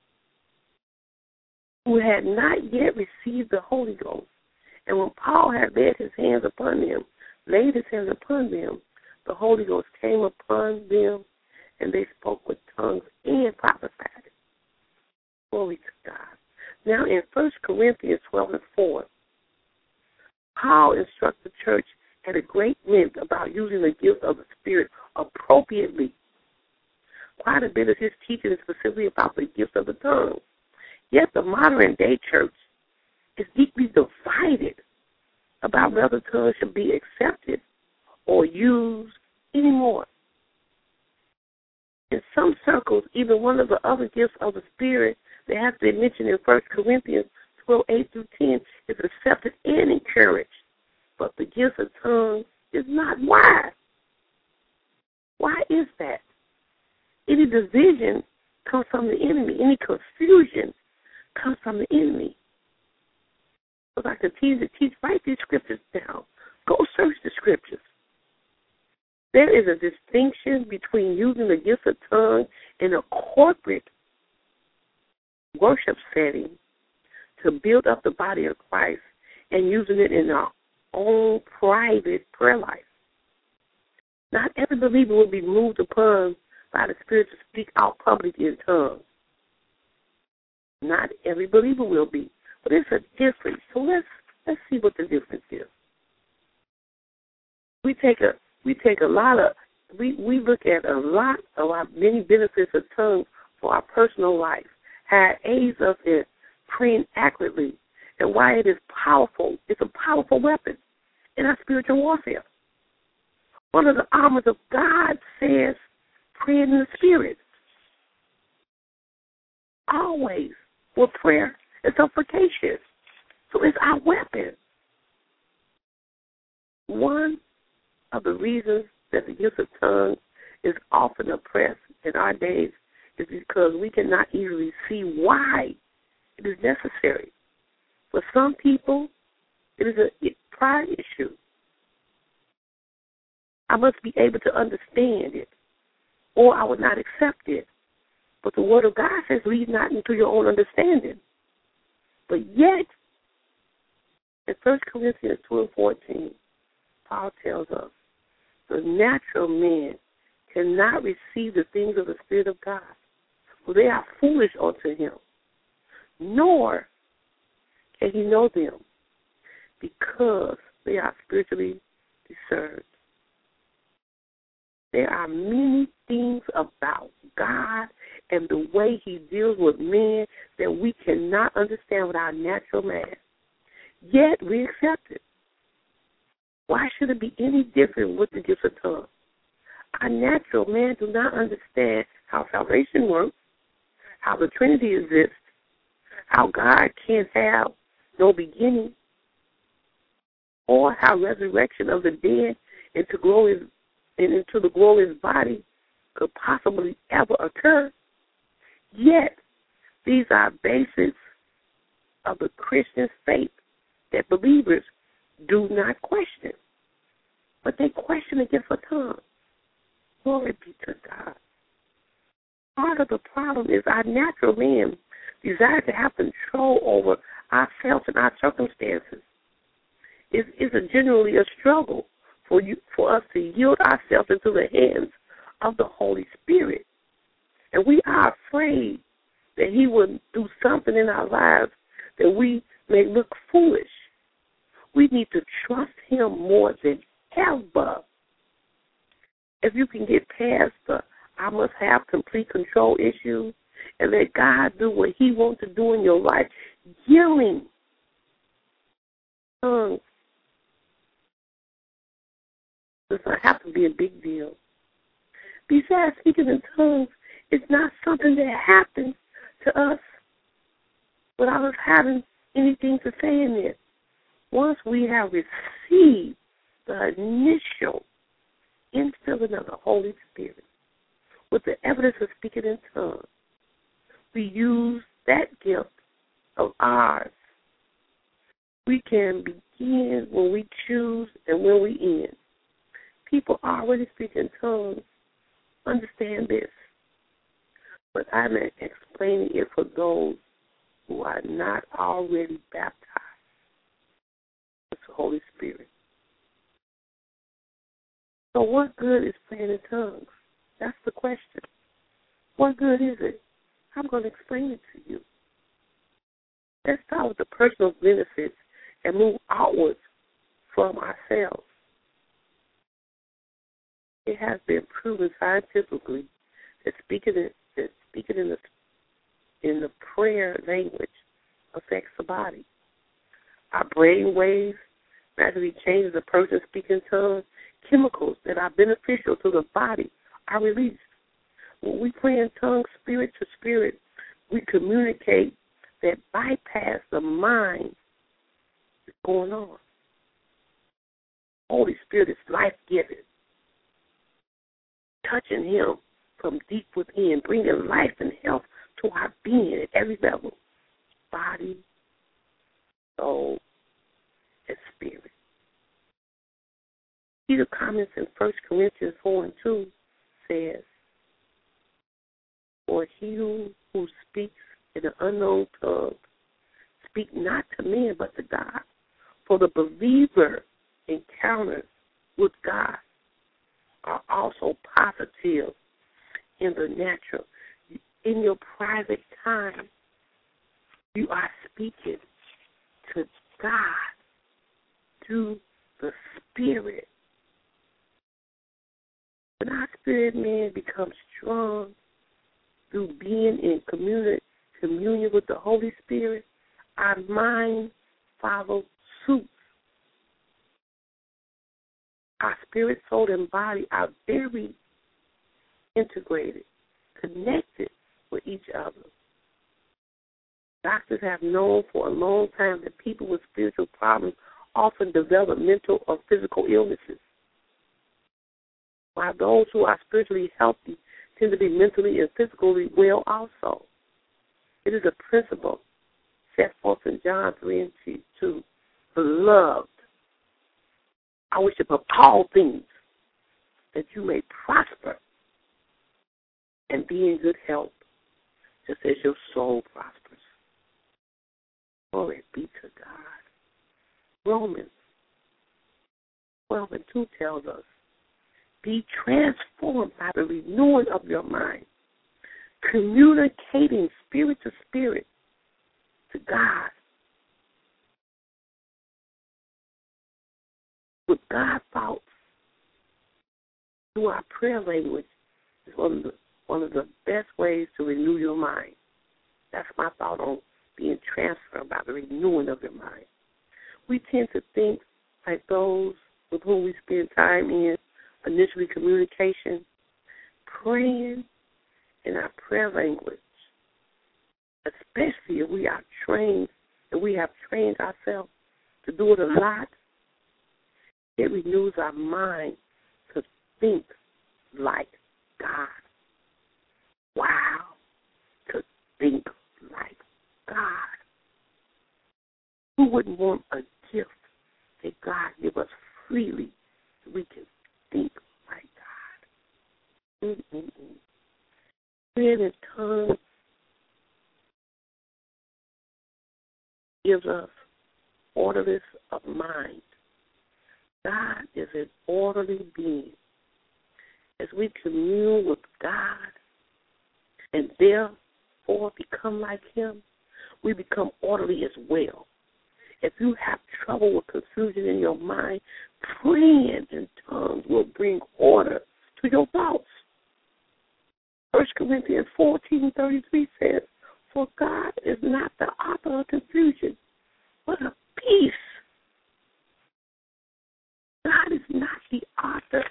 who had not yet received the Holy Ghost. And when Paul had laid his hands upon them, laid his hands upon them, the Holy Ghost came upon them, and they spoke with tongues and prophesied. Glory to God. Now in First Corinthians twelve and four, Paul instructs the church at a great length about using the gift of the Spirit appropriately. Quite a bit of his teaching is specifically about the gift of the tongue. Yet the modern-day church is deeply divided about whether tongues should be accepted or used anymore. In some circles, even one of the other gifts of the Spirit that has been mentioned in First Corinthians twelve, eight through ten is accepted and encouraged. But the gift of tongues is not. Why? Why is that? Any division comes from the enemy. Any confusion comes from the enemy. So I continue to teach, write these scriptures down. Go search the scriptures. There is a distinction between using the gift of tongues in a corporate worship setting to build up the body of Christ and using it in our own private prayer life. Not every believer will be moved upon by the Spirit to speak out publicly in tongues. Not every believer will be, but it's a difference. So let's let's see what the difference is. We take a we take a lot of we, we look at a lot of our many benefits of tongues for our personal life, how it aids us in praying accurately, and why it is powerful. It's a powerful weapon in our spiritual warfare. One of the armors of God says praying in the Spirit. Always with prayer and supplication. So it's our weapon. One of the reasons that the gift of tongues is often oppressed in our days is because we cannot easily see why it is necessary. For some people, it is a pride issue. I must be able to understand it, or I would not accept it. But the Word of God says, lead not into your own understanding. But yet, in First Corinthians two and fourteen, Paul tells us, the natural man cannot receive the things of the Spirit of God, for they are foolish unto him, nor can he know them, because they are spiritually discerned. There are many things about God and the way he deals with men that we cannot understand with our natural man. Yet we accept it. Why should it be any different with the gift of tongues? Our natural man do not understand how salvation works, how the Trinity exists, how God can have no beginning, or how resurrection of the dead into glory and into the glorious body could possibly ever occur. Yet, these are basics of the Christian faith that believers do not question. But they question the gift of tongues. Glory be to God. Part of the problem is our natural man desire to have control over ourselves and our circumstances. It is a generally a struggle for you, for us to yield ourselves into the hands of the Holy Spirit. And we are afraid that he will do something in our lives that we may look foolish. We need to trust him more than ever. If you can get past the I must have complete control issues and let God do what he wants to do in your life. Yelling tongues does not have to be a big deal. Besides, speaking in tongues is not something that happens to us without us having anything to say in it. Once we have received the initial infilling of the Holy Spirit with the evidence of speaking in tongues, we use that gift of ours. We can begin when we choose and when we end. People already speak in tongues. Understand this. But I'm explaining it for those who are not already baptized with the Holy Spirit. So what good is praying in tongues? That's the question. What good is it? I'm going to explain it to you. Let's start with the personal benefits and move outwards from ourselves. It has been proven scientifically that speaking in, that speaking in the in the prayer language affects the body. Our brain waves naturally changes a person speaking tongues. Chemicals that are beneficial to the body are released. When we pray in tongues, spirit to spirit, we communicate that bypass the mind that's going on. Holy Spirit is life-giving, touching him from deep within, bringing life and health to our being at every level, body, soul, and spirit. Peter comments in First Corinthians four and two says, for he who, who speaks in an unknown tongue speak not to men but to God. For the believer encounters with God are also positive in the natural. In your private time, you are speaking to God through the Spirit. When our spirit man becomes strong through being in communion, communion with the Holy Spirit, our mind follows suit. Our spirit, soul, and body are very integrated, connected with each other. Doctors have known for a long time that people with spiritual problems often develop mental or physical illnesses, while those who are spiritually healthy tend to be mentally and physically well also. It is a principle set forth in John three and two. Beloved, I wish above all things that you may prosper and be in good health, just as your soul prospers. Glory be to God. Romans twelve and two tells us, be transformed by the renewing of your mind, communicating spirit to spirit to God. With God thoughts through our prayer language is one of the one of the best ways to renew your mind. That's my thought on being transferred by the renewing of your mind. We tend to think like those with whom we spend time in initially communication, praying in our prayer language, especially if we are trained and we have trained ourselves to do it a lot. It renews our mind to think like God. Wow, to think like God. Who wouldn't want a gift that God give us freely so we can think like God? Mm-mm-mm. Praying in tongues gives us orderliness of mind. God is an orderly being. As we commune with God and therefore become like him, we become orderly as well. If you have trouble with confusion in your mind, praying in tongues will bring order to your thoughts.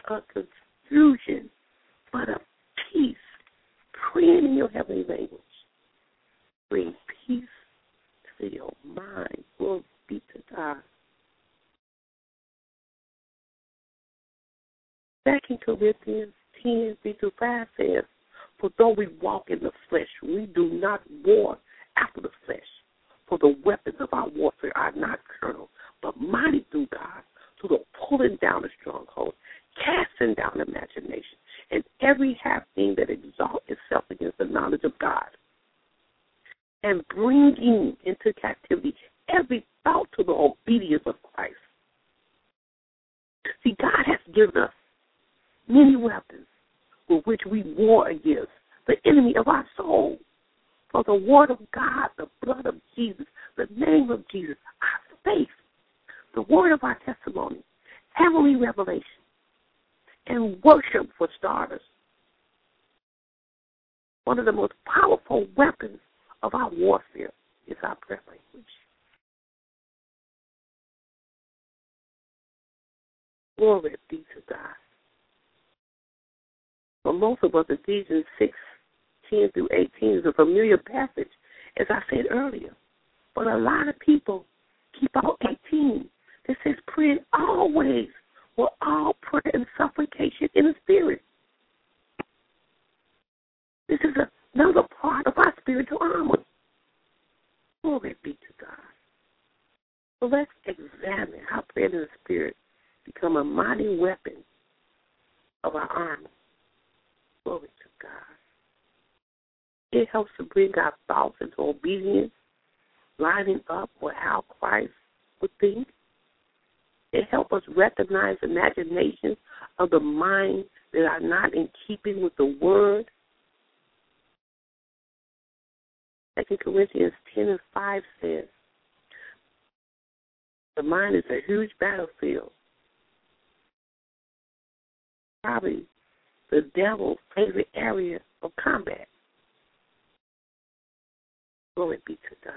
of confusion, but of peace. Praying in your heavenly language. Bring peace to your mind. Glory be to God. Second Corinthians ten, three through five says, for though we walk in the flesh, we do not war after the flesh. For the weapons of our warfare are not carnal, but mighty through God, to the pulling down of strongholds, casting down imagination, and every high thing that exalts itself against the knowledge of God, and bringing into captivity every thought to the obedience of Christ. See, God has given us many weapons with which we war against the enemy of our soul. For the word of God, the blood of Jesus, the name of Jesus, our faith, the word of our testimony, heavenly revelation, and worship for starters. One of the most powerful weapons of our warfare is our prayer language. Glory be to God. For most of us, Ephesians six, ten through eighteen is a familiar passage, as I said earlier. But a lot of people keep out eighteen. It says, praying always with all prayer and supplication in the Spirit. This is another part of our spiritual armor. Glory be to God. So let's examine how prayer in the Spirit become a mighty weapon of our armor. Glory to God. It helps to bring our thoughts into obedience, lining up with how Christ would think. It helps us recognize imaginations of the mind that are not in keeping with the Word. Second Corinthians ten and five says, the mind is a huge battlefield. Probably the devil's favorite area of combat. Glory be to God.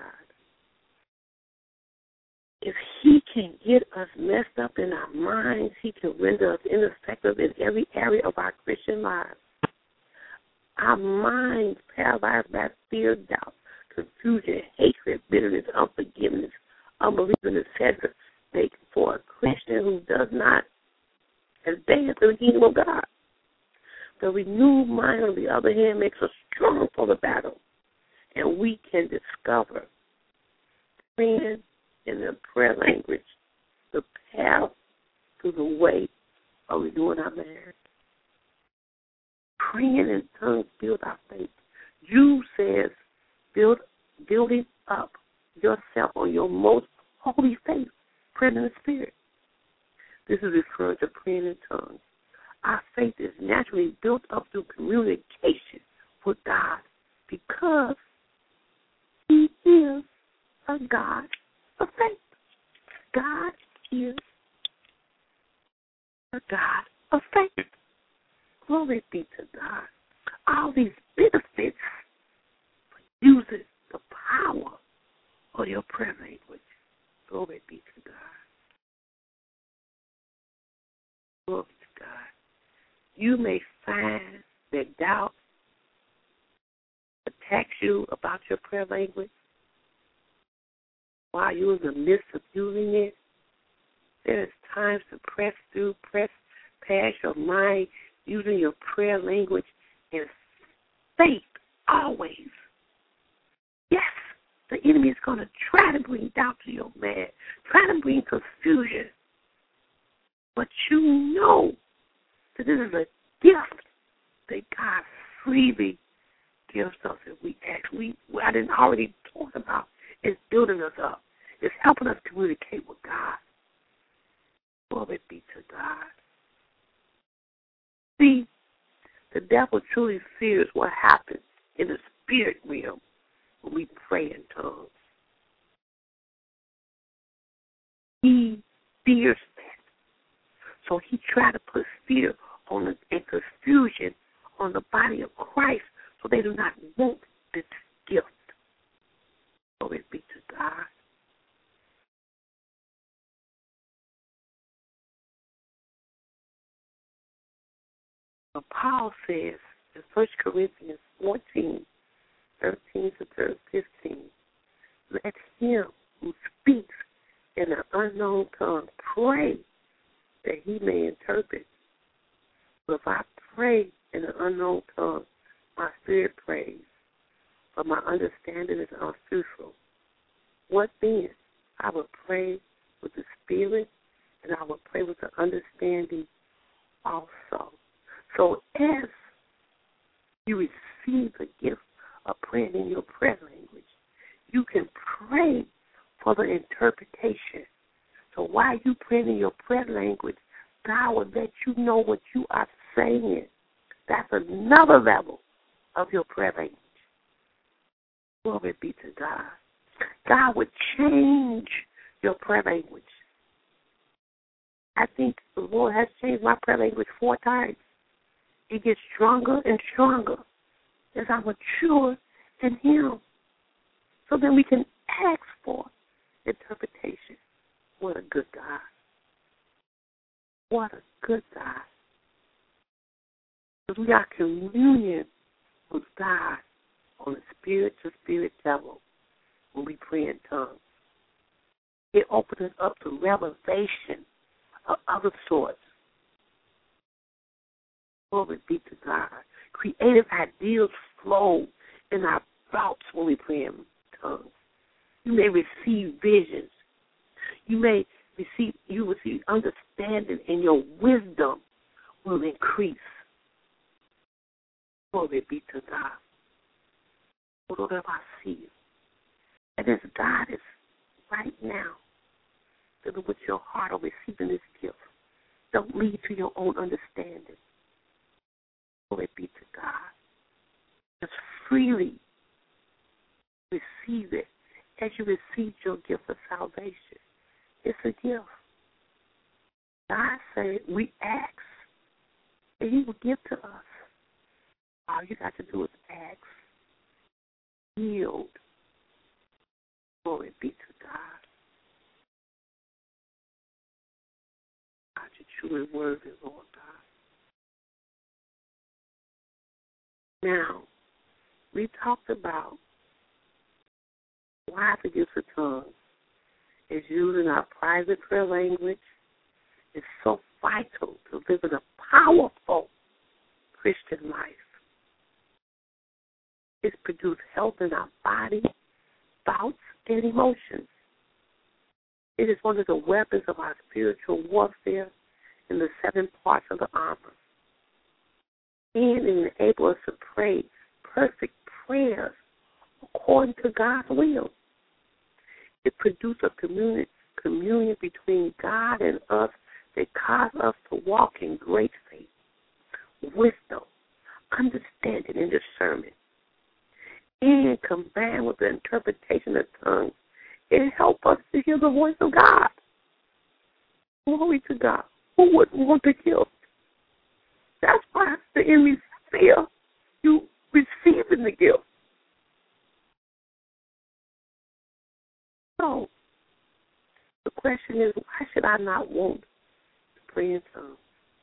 If he can get us messed up in our minds, he can render us ineffective in every area of our Christian lives. Our minds paralyzed by fear, doubt, confusion, hatred, bitterness, unforgiveness, unbelief, and et cetera. Make for a Christian who does not advance in the kingdom of God. The renewed mind, on the other hand, makes us strong for the battle, and we can discover praying in the prayer language the path to the way of renewing our marriage. Praying in tongues build our faith. Jude says, build, building up yourself on your most holy faith, praying in the Spirit. This is referring to praying in tongues. Our faith is naturally built up through communication with God because he is a God of faith. God is a God of faith. Glory be to God. All these benefits uses the power of your prayer language. Glory be to God. Glory to God. You may find that doubt attacks you about your prayer language while you're in the midst of using it. There is times to press through, press past your mind using your prayer language in faith always. Yes, the enemy is going to try to bring doubt to your man, try to bring confusion. But you know that this is a gift that God freely gives us if we ask. We, I didn't already talk about. It's building us up. It's helping us communicate with God. Glory be to God. See, the devil truly fears what happens in the spirit realm when we pray in tongues. He fears that. So he tried to put fear on the, and confusion on the body of Christ so they do not want this gift. Glory be to God. But Paul says in First Corinthians fourteen, thirteen to fifteen, let him who speaks in an unknown tongue pray that he may interpret. But if I pray in an unknown tongue, my spirit prays, but my understanding is unfruitful. What then? I will pray with the spirit, and I will pray with the understanding also. So as you receive the gift of praying in your prayer language, you can pray for the interpretation. So while you pray in your prayer language, God will let you know what you are saying. That's another level of your prayer language. Glory be to God. God would change your prayer language. I think the Lord has changed my prayer language four times. It gets stronger and stronger as I mature in Him. So then we can ask for interpretation. What a good God. What a good God. Because we are communion with God on a spirit-to-spirit level when we pray in tongues. It opens us up to revelation of other sorts. Glory be to God. Creative ideas flow in our thoughts when we pray in tongues. You may receive visions. You may receive, you will receive understanding, and your wisdom will increase. Glory be to God. Whatever I see you. And as God is right now, filling with your heart of receiving this gift, don't lead to your own understanding. Glory be to God. Just freely receive it as you receive your gift of salvation. It's a gift. God said we ask, and He will give to us. All you got to do is ask. Yield. Glory be to God. God, you're truly worthy, Lord God. Now, we talked about why the gift of tongues is using our private prayer language. It's so vital to living a powerful Christian life. It's produced health in our body, thoughts, and emotions. It is one of the weapons of our spiritual warfare in the seven parts of the armor. And it enables us to pray perfect prayers according to God's will. It produces a communion, communion between God and us that causes us to walk in great faith, wisdom, understanding, and discernment. And combined with the interpretation of tongues, it helps us to hear the voice of God. Glory to God. Who wouldn't want the gift? That's why the enemy fear you receiving the gift. So, the question is, why should I not want to pray in tongues?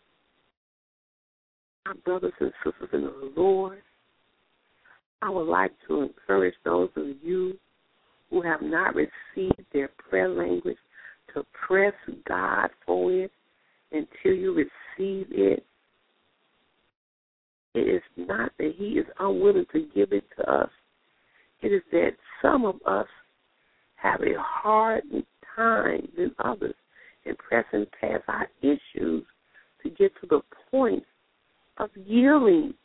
My brothers and sisters in the Lord, I would like to encourage those of you who have not received their prayer language to press God for it until you receive it. It is not that He is unwilling to give it to us. It is that some of us have a hard time than others in pressing past our issues to get to the point of yielding.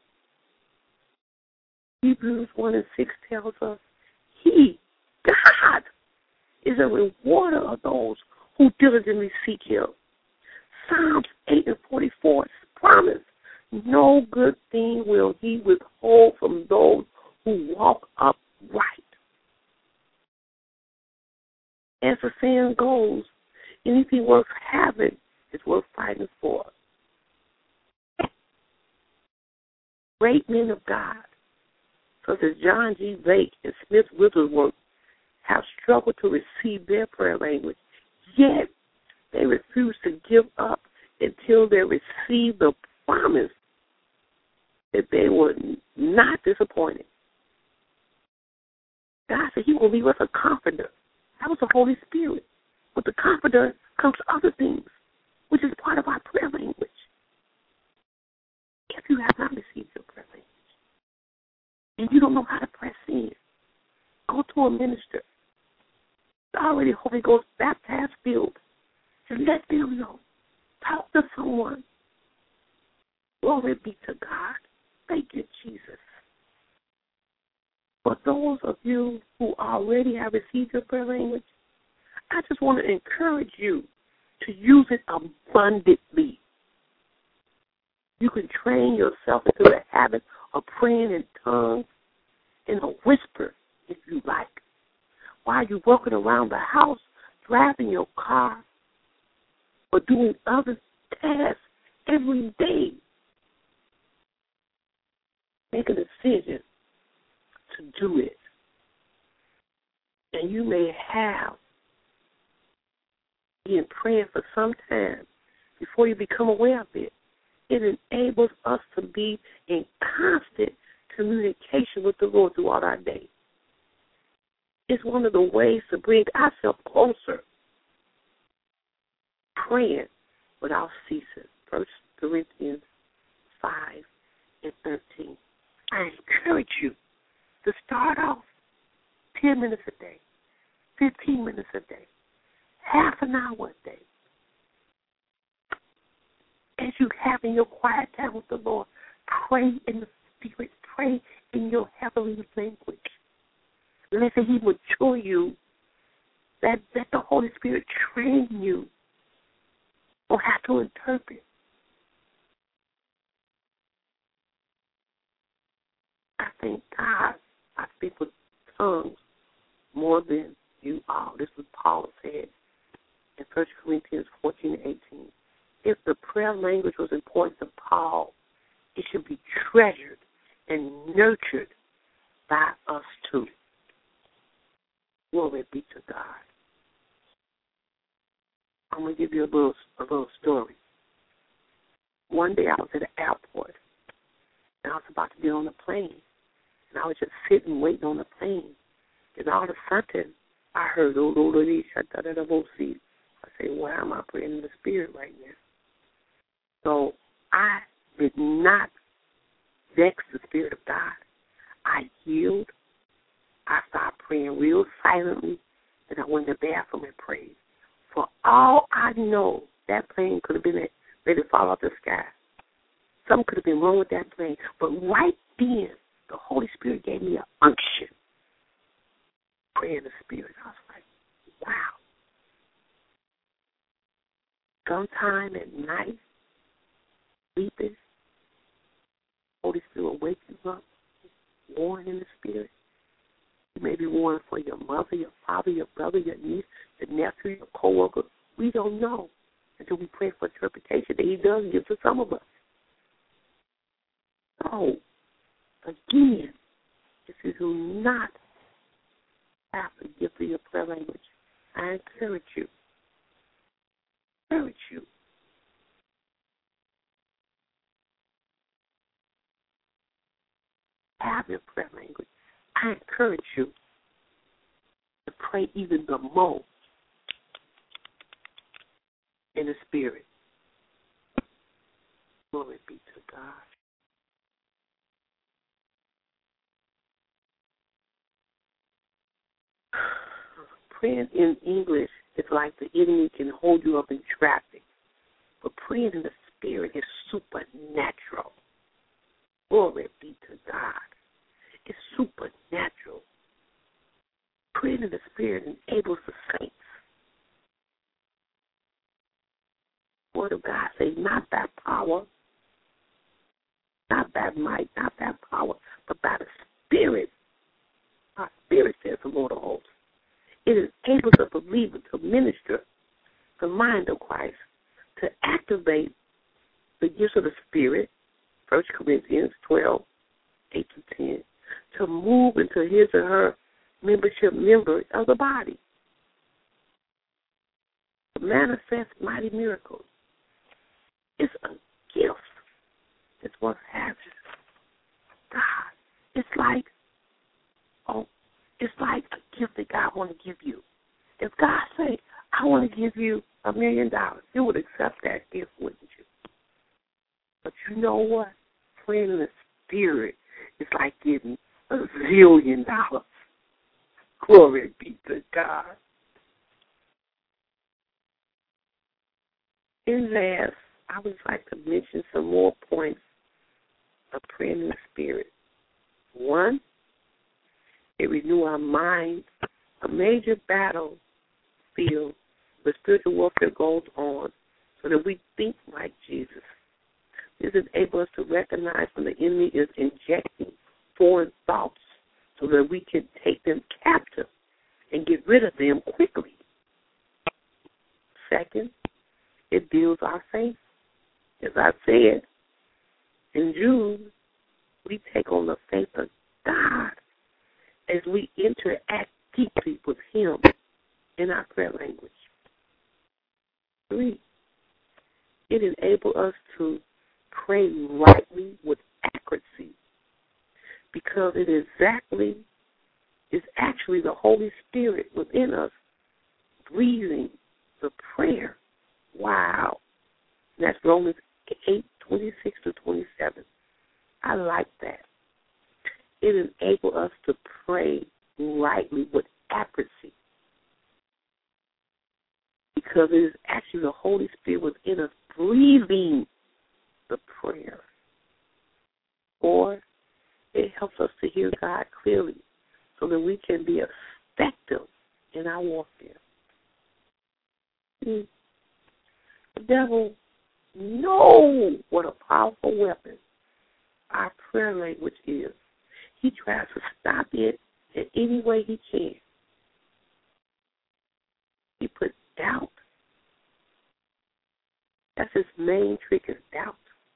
Hebrews one and six tells us, He, God, is a rewarder of those who diligently seek Him. Psalms eight and forty-four promise, no good thing will He withhold from those who walk upright. As the saying goes, anything worth having is worth fighting for. Great men of God, such as John G. Lake and Smith Wigglesworth, have struggled to receive their prayer language, yet they refuse to give up until they receive the promise that they were not disappointed. God said he will leave us a comforter. That was the Holy Spirit. With the comforter comes other things, which is part of our prayer language. If you have not received your prayer language and you don't know how to press in, go to a minister, already Holy Ghost baptized filled, and let them know. Talk to someone. Glory be to God. Thank you, Jesus. For those of you who already have received your prayer language, I just want to encourage you to use it abundantly. You can train yourself into the habit of praying in tongues in a whisper, if you like, while you're walking around the house, driving your car, or doing other tasks every day. Make a decision to do it. And you may have been praying for some time before you become aware of it. It enables us to be in constant communication with the Lord throughout our day. It's one of the ways to bring ourselves closer, praying without ceasing. First Corinthians five and thirteen. I encourage you to start off ten minutes a day, fifteen minutes a day, half an hour a day. As you have in your quiet time with the Lord, pray in the Spirit, pray in your heavenly language. Let He mature you. Let, let the Holy Spirit train you on how to interpret. I thank God I speak with tongues more than you all. This is what Paul said in First Corinthians fourteen and eighteen. If the prayer language was important to Paul, it should be treasured and nurtured by us too. Glory be to God. I'm going to give you a little, a little story. One day I was at the airport, and I was about to get on the plane, and I was just sitting waiting on the plane, and all of a sudden I heard, oh, Lord, I say, why am I praying in the Spirit right now? So I did not vex the Spirit of God. I yield. I started praying real silently, and I went to the bathroom and prayed. For all I know, that plane could have been ready to fall off the sky. Something could have been wrong with that plane. But right then, the Holy Spirit gave me an unction. Pray in the Spirit. I was like, wow. Sometime at night, sleeping, Holy Spirit will wake you up, warn in the Spirit. You may be warned for your mother, your father, your brother, your niece, your nephew, your co-worker. We don't know until we pray for interpretation that He does give to some of us. So, again, if you do not have the gift of your prayer language, I encourage you, encourage you, have your prayer language. I encourage you to pray even the most in the Spirit. Glory be to God. Praying in English is like the enemy can hold you up in traffic. But praying in the Spirit is supernatural. Glory be to God. It's supernatural. Praying in the Spirit enables the saints. The Word of God says, not by power, not by might, not by power, but by the Spirit. Our Spirit, says the Lord of hosts. It enables a believer to minister the mind of Christ, to activate the gifts of the Spirit, First Corinthians twelve, eight to ten, to move into his or her membership member of the body, to manifest mighty miracles. It's a gift. It's worth having. it's like, oh, it's like a gift that God want to give you. If God say, I want to give you a million dollars, you would accept that gift, wouldn't you? But you know what? Praying in the Spirit is like getting a zillion dollars. Glory be to God. And last, I would like to mention some more points of praying in the Spirit. One, it renew our minds. A major battlefield where spiritual warfare goes on so that we think like Jesus. This enables us to recognize when the enemy is injecting foreign thoughts so that we can take them captive and get rid of them quickly. Second, it builds our faith. As I said, in June, we take on the faith of God as we interact deeply with Him in our prayer language. Three, it enables us to pray rightly with accuracy because it exactly is actually the Holy Spirit within us breathing the prayer. Wow. That's Romans eight, twenty-six to twenty-seven. I like that. It enables us to pray rightly with accuracy because it is actually the Holy Spirit within us breathing the prayer. Or it helps us to hear God clearly so that we can be effective in our warfare. See, the devil knows what a powerful weapon our prayer language is. He tries to stop it in any way he can. He puts doubt. That's his main trick, is doubt.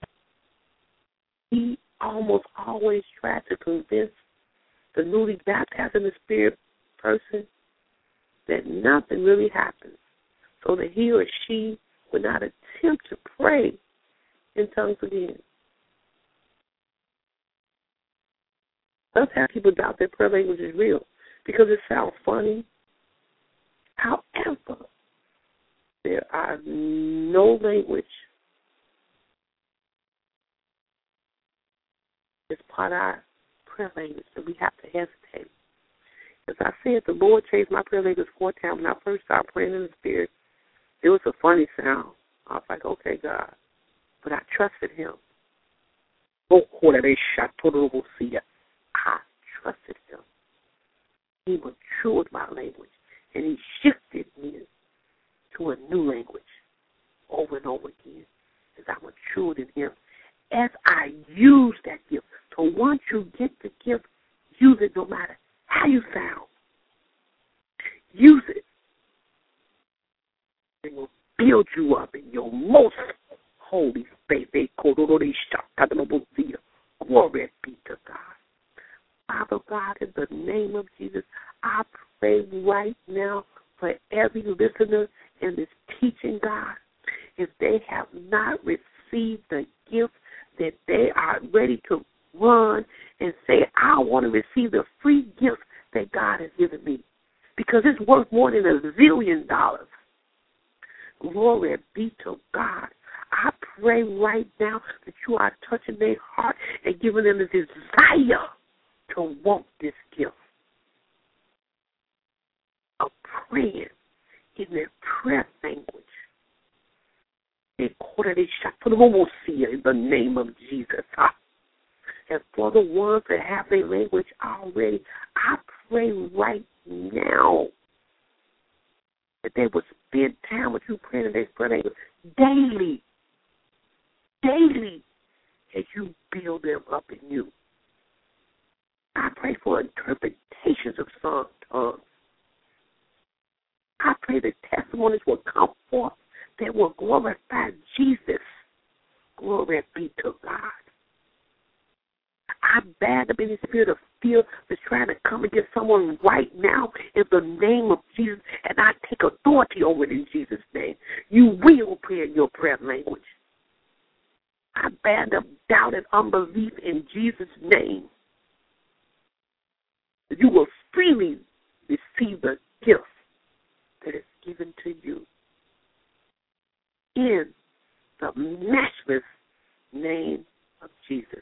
He almost always tries to convince the newly baptized in the Spirit person that nothing really happens, so that he or she would not attempt to pray in tongues again. Sometimes people doubt their prayer language is real because it sounds funny. However, there are no language that's part of our prayer language that we have to hesitate. As I said, the Lord changed my prayer language four times. When I first started praying in the Spirit, it was a funny sound. I was like, okay, God. But I trusted Him. I trusted Him. He matured my language, and He shifted me to a new language over and over again as I matured in Him. As I use that gift, so once you get the gift, use it no matter how you sound. Use it. It will build you up in your most holy faith. Glory be to God. Father God, in the name of Jesus, I pray right now for every listener in this teaching, God. If they have not received the gift, that they are ready to run and say, I want to receive the free gift that God has given me, because it's worth more than a zillion dollars. Glory be to God. I pray right now that you are touching their heart and giving them the desire to want this gift of praying in their prayer language. In the name of Jesus. And for the ones that have their language already, I pray right now that they will spend time with you praying in their prayer language daily, daily, as you build them up in you. I pray for interpretations of some tongues. I pray that testimonies will come forth that will glorify Jesus. Glory be to God. I ban the any spirit of fear that's trying to come against someone right now in the name of Jesus, and I take authority over it in Jesus' name. You will pray in your prayer language. I ban up doubt and unbelief in Jesus' name. that you will freely receive the gift that is given to you. In the matchless name of Jesus.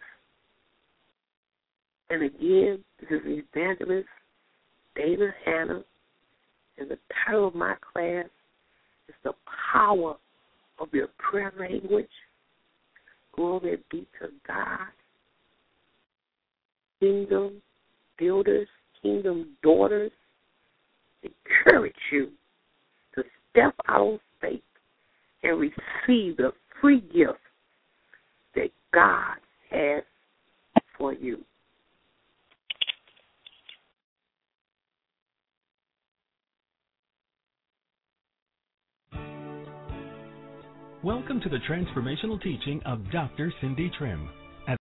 And again, this is Evangelist Dana Hannah, and the title of my class is The Power of Your Prayer Language. Glory be to God. Kingdom builders, kingdom daughters, encourage you to step out on faith and receive the free gift that God has for you. Welcome to the transformational teaching of Doctor Cindy Trimm. As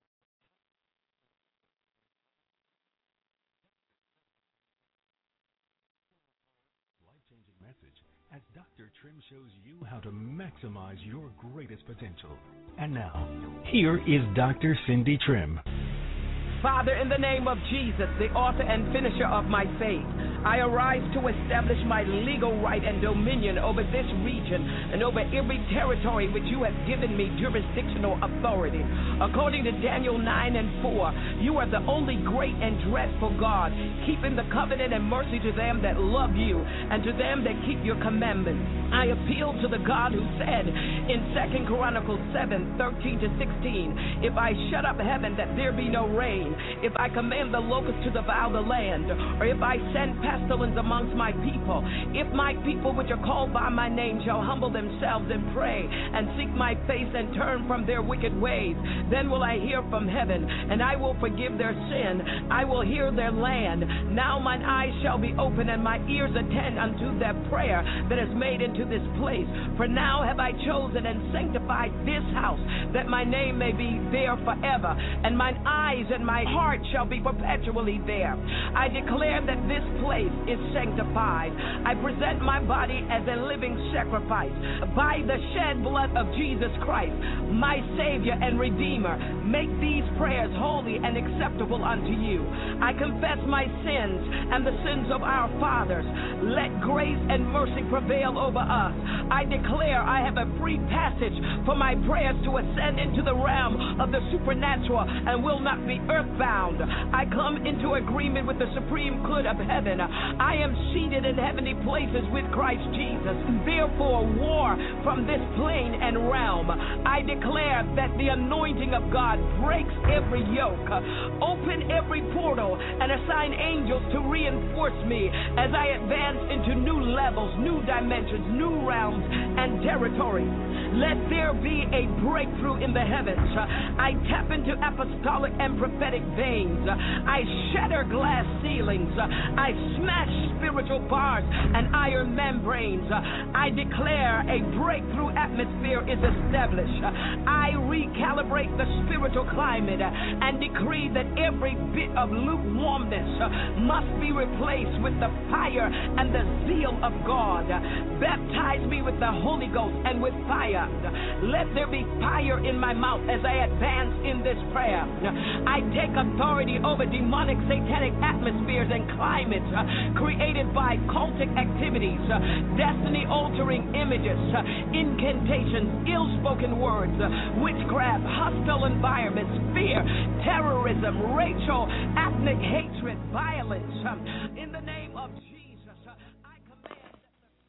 life-changing message as Doctor Trimm shows you how to maximize your greatest potential. And now, here is Doctor Cindy Trimm. Father, in the name of Jesus, the author and finisher of my faith, I arise to establish my legal right and dominion over this region and over every territory which you have given me jurisdictional authority. According to Daniel nine and four, you are the only great and dreadful God, keeping the covenant and mercy to them that love you and to them that keep your commandments. I appeal to the God who said in Second Chronicles seven, thirteen to sixteen, if I shut up heaven that there be no rain, if I command the locusts to devour the land, or if I send pestilence amongst my people, if my people which are called by my name shall humble themselves and pray and seek my face and turn from their wicked ways, then will I hear from heaven, and I will forgive their sin. I will hear their land. Now mine eyes shall be open and my ears attend unto their prayer that is made into this place. For now have I chosen and sanctified this house, that my name may be there forever, and mine eyes and my heart shall be perpetually there. I declare that this place is sanctified. I present my body as a living sacrifice by the shed blood of Jesus Christ, my Savior and Redeemer. Make these prayers holy and acceptable unto you. I confess my sins and the sins of our fathers. Let grace and mercy prevail over us. I declare I have a free passage for my prayers to ascend into the realm of the supernatural and will not be earthbound. I come into agreement with the supreme good of heaven. I am seated in heavenly places with Christ Jesus. Therefore, war from this plane and realm. I declare that the anointing of God breaks every yoke. Open every portal and assign angels to reinforce me as I advance into new levels, new dimensions, new realms and territories. Let there be a breakthrough in the heavens. I tap into apostolic and prophetic veins. I shatter glass ceilings. I smash spiritual bars and iron membranes. I declare a breakthrough atmosphere is established. I recalibrate the spiritual climate and decree that every bit of lukewarmness must be replaced with the fire and the zeal of God. Baptize me with the Holy Ghost and with fire. Let there be fire in my mouth as I advance in this prayer. I take authority over demonic satanic atmospheres and climates uh, created by cultic activities, uh, destiny-altering images, uh, incantations, ill-spoken words, uh, witchcraft, hostile environments, fear, terrorism, racial, ethnic hatred, violence. Um, in the name of Jesus, uh, I command...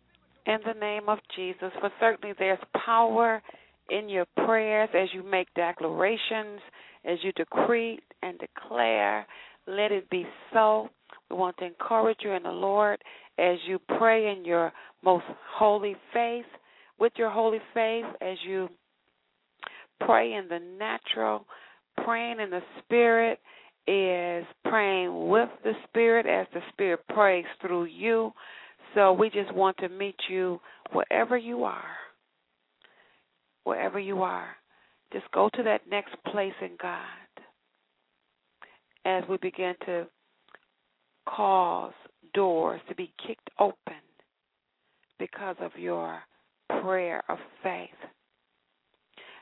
In the name of Jesus, for certainly there's power in your prayers as you make declarations, as you decree and declare. Let it be so. We want to encourage you in the Lord as you pray in your most holy faith, with your holy faith, as you pray in the natural. Praying in the Spirit is praying with the Spirit as the Spirit prays through you. So we just want to meet you wherever you are. Wherever you are. Just go to that next place in God as we begin to cause doors to be kicked open because of your prayer of faith.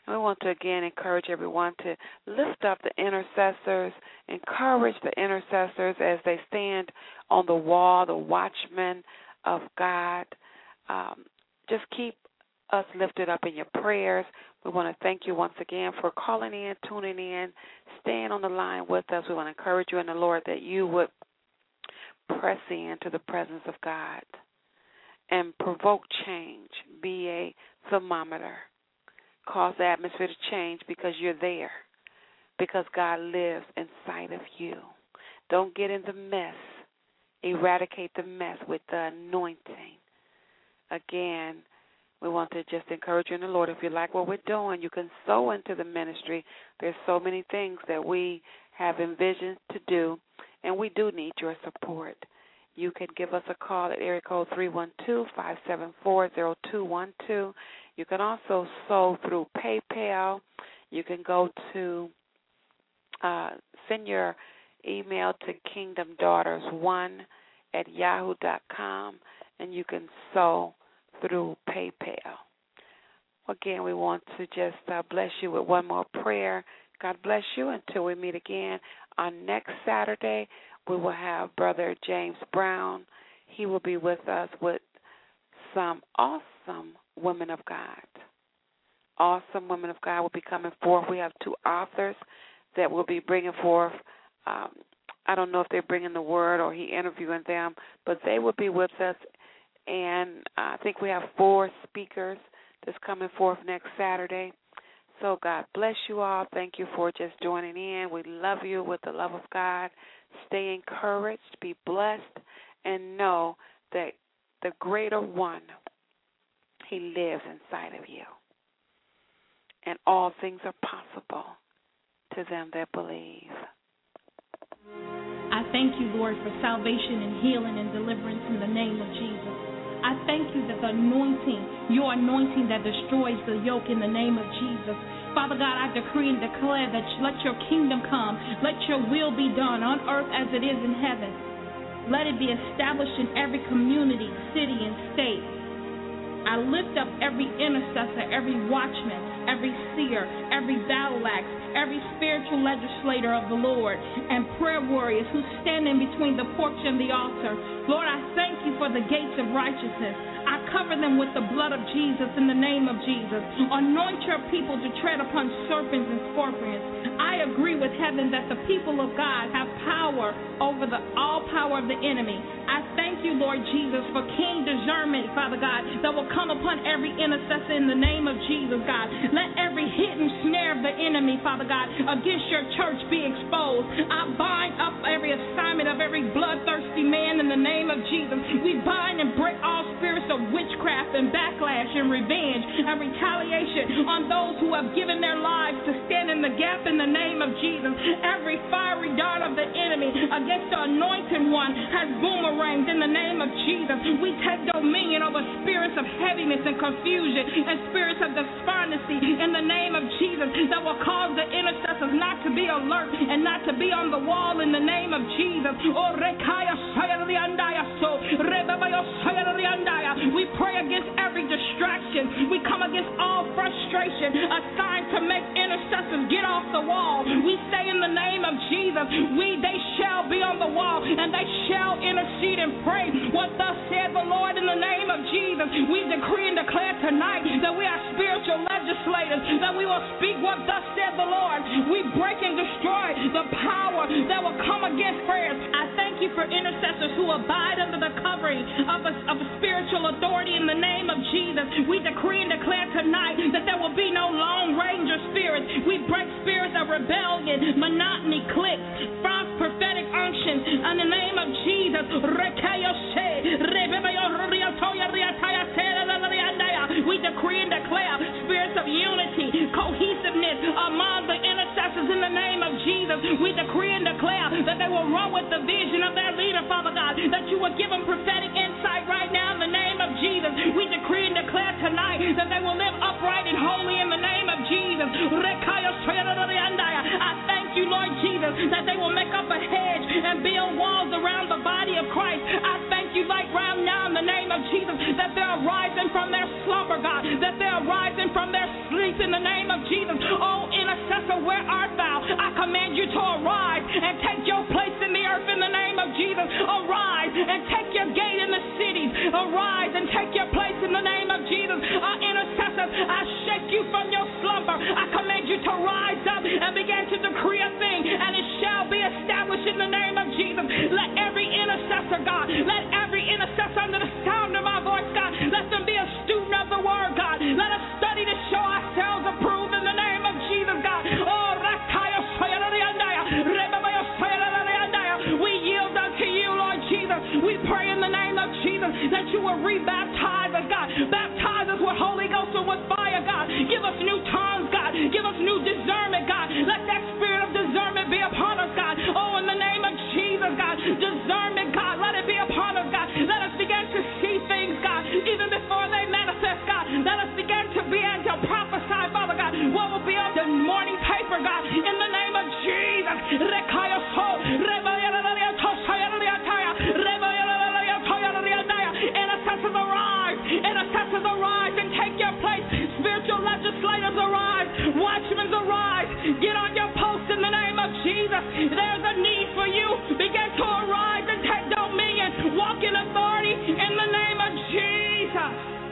And we want to again encourage everyone to lift up the intercessors, encourage the intercessors as they stand on the wall, the watchmen of God. Um, just keep us lifted up in your prayers. We want to thank you once again for calling in, tuning in, staying on the line with us. We want to encourage you in the Lord that you would press into the presence of God and provoke change. Be a thermometer. Cause the atmosphere to change because you're there, because God lives inside of you. Don't get in the mess. Eradicate the mess with the anointing. Again, we want to just encourage you in the Lord. If you like what we're doing, you can sow into the ministry. There's so many things that we have envisioned to do, and we do need your support. You can give us a call at area code three one two, five seven four, zero two one two. You can also sow through PayPal. You can go to uh, send your email to kingdom daughters one at yahoo dot com, and you can sow through PayPal. Again, we want to just uh, bless you with one more prayer. God bless you until we meet again. On next Saturday, we will have Brother James Brown. He will be with us with some awesome women of God. Awesome women of God will be coming forth. We have two authors that will be bringing forth. Um, I don't know if they're bringing the word or he interviewing them, but they will be with us. And I think we have four speakers that's coming forth next Saturday. So God bless you all. Thank you for just joining in. We love you with the love of God. Stay encouraged, be blessed, and know that the greater one, he lives inside of you. And all things are possible to them that believe. I thank you, Lord, for salvation and healing and deliverance in the name of Jesus. I thank you that the anointing, your anointing that destroys the yoke in the name of Jesus. Father God, I decree and declare that let your kingdom come. Let your will be done on earth as it is in heaven. Let it be established in every community, city, and state. I lift up every intercessor, every watchman, every seer, every battle axe, every spiritual legislator of the Lord, and prayer warriors who stand in between the porch and the altar. Lord, I thank you for the gates of righteousness. I cover them with the blood of Jesus in the name of Jesus. Anoint your people to tread upon serpents and scorpions. I agree with heaven that the people of God have power over the all power of the enemy. I thank you, Lord Jesus, for keen discernment, Father God, that will come upon every intercessor in the name of Jesus, God. Let every hidden snare of the enemy, Father God, against your church be exposed. I bind up every assignment of every bloodthirsty man in the name of Jesus. We bind and break all spirits of witchcraft and backlash and revenge and retaliation on those who have given their lives to stand in the gap in the name of Jesus. Every fiery dart of the enemy against the anointed one has boomeranged in the name of Jesus. We take dominion over spirits of heaviness and confusion and spirits of despondency in the name of Jesus that will cause the intercessors not to be alert and not to be on the wall in the name of Jesus. We pray against every distraction. We come against all frustration assigned to make intercessors get off the wall. We say in the name of Jesus, we they shall be on the wall and they shall intercede and pray what thus said the Lord in the name of Jesus. We decree and declare tonight that we are spiritual legislators, that we will speak what thus said the Lord. We break and destroy the power that will come against prayers. I thank you for intercessors who abide under the covering of a, of a spiritual authority in the name of Jesus. We decree and declare tonight that there will be no Lone Ranger spirits. We break spirits of rebellion, monotony, clicks, false prophetic unction in the name of Jesus. We decree and declare spirits of unity, cohesiveness among the intercessors in the name of Jesus. We decree and declare that they will run with the vision of their leader, Father God, that you will give them prophetic insight right now in the name of Jesus. We decree and declare tonight that they will live upright and holy in the name of Jesus. I thank you, Lord Jesus, that they will make up a hedge and build walls around the body of Christ. I thank you right now in the name of Jesus that they're rising from their slumber, God, that they're rising from their sleep in the name of Jesus. arise and take your place in the name of Jesus. Our intercessors, I shake you from your slumber. I command you to rise up and begin to decree a thing, and it shall be established in the name of Jesus. Let every intercessor, God, let every intercessor under the sound of my voice, God, let them be a student of the word, God. Let us study to show ourselves approved in the name of Jesus, God. Oh, Rakaya Soyalariandaya, Rebabaya Soyalariandaya. We yield unto you, Lord Jesus. We pray in the name of Jesus that you will rebaptize us, God. Baptize us with Holy Ghost and with fire, God. Give us new tongues, God. Give us new discernment, God. Let that spirit of discernment be upon us, God. Oh, in the name of Jesus, God. Discernment, God. Let it be upon us, God. Let us begin to see things, God, even before they manifest, God. Let us begin to be able to prophesy, Father God, what will be on the morning paper, God, in the name of Jesus. Rekaya so, Rebayalaya Tosayalaya, Rebayalaya. Intercessors arise, intercessors arise and take your place. Spiritual legislators arise, watchmen arise. Get on your post in the name of Jesus. There's a need for you. Begin to arise and take dominion. Walk in authority in the name of Jesus.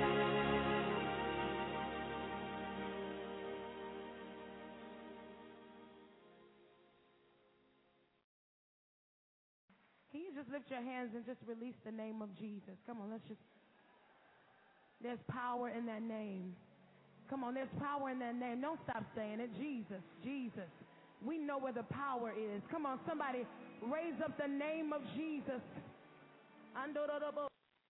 Can you just lift your hands and just release the name of Jesus? Come on, let's just. There's power in that name. Come on, there's power in that name. Don't stop saying it. Jesus, Jesus. We know where the power is. Come on, somebody raise up the name of Jesus. Andorabo.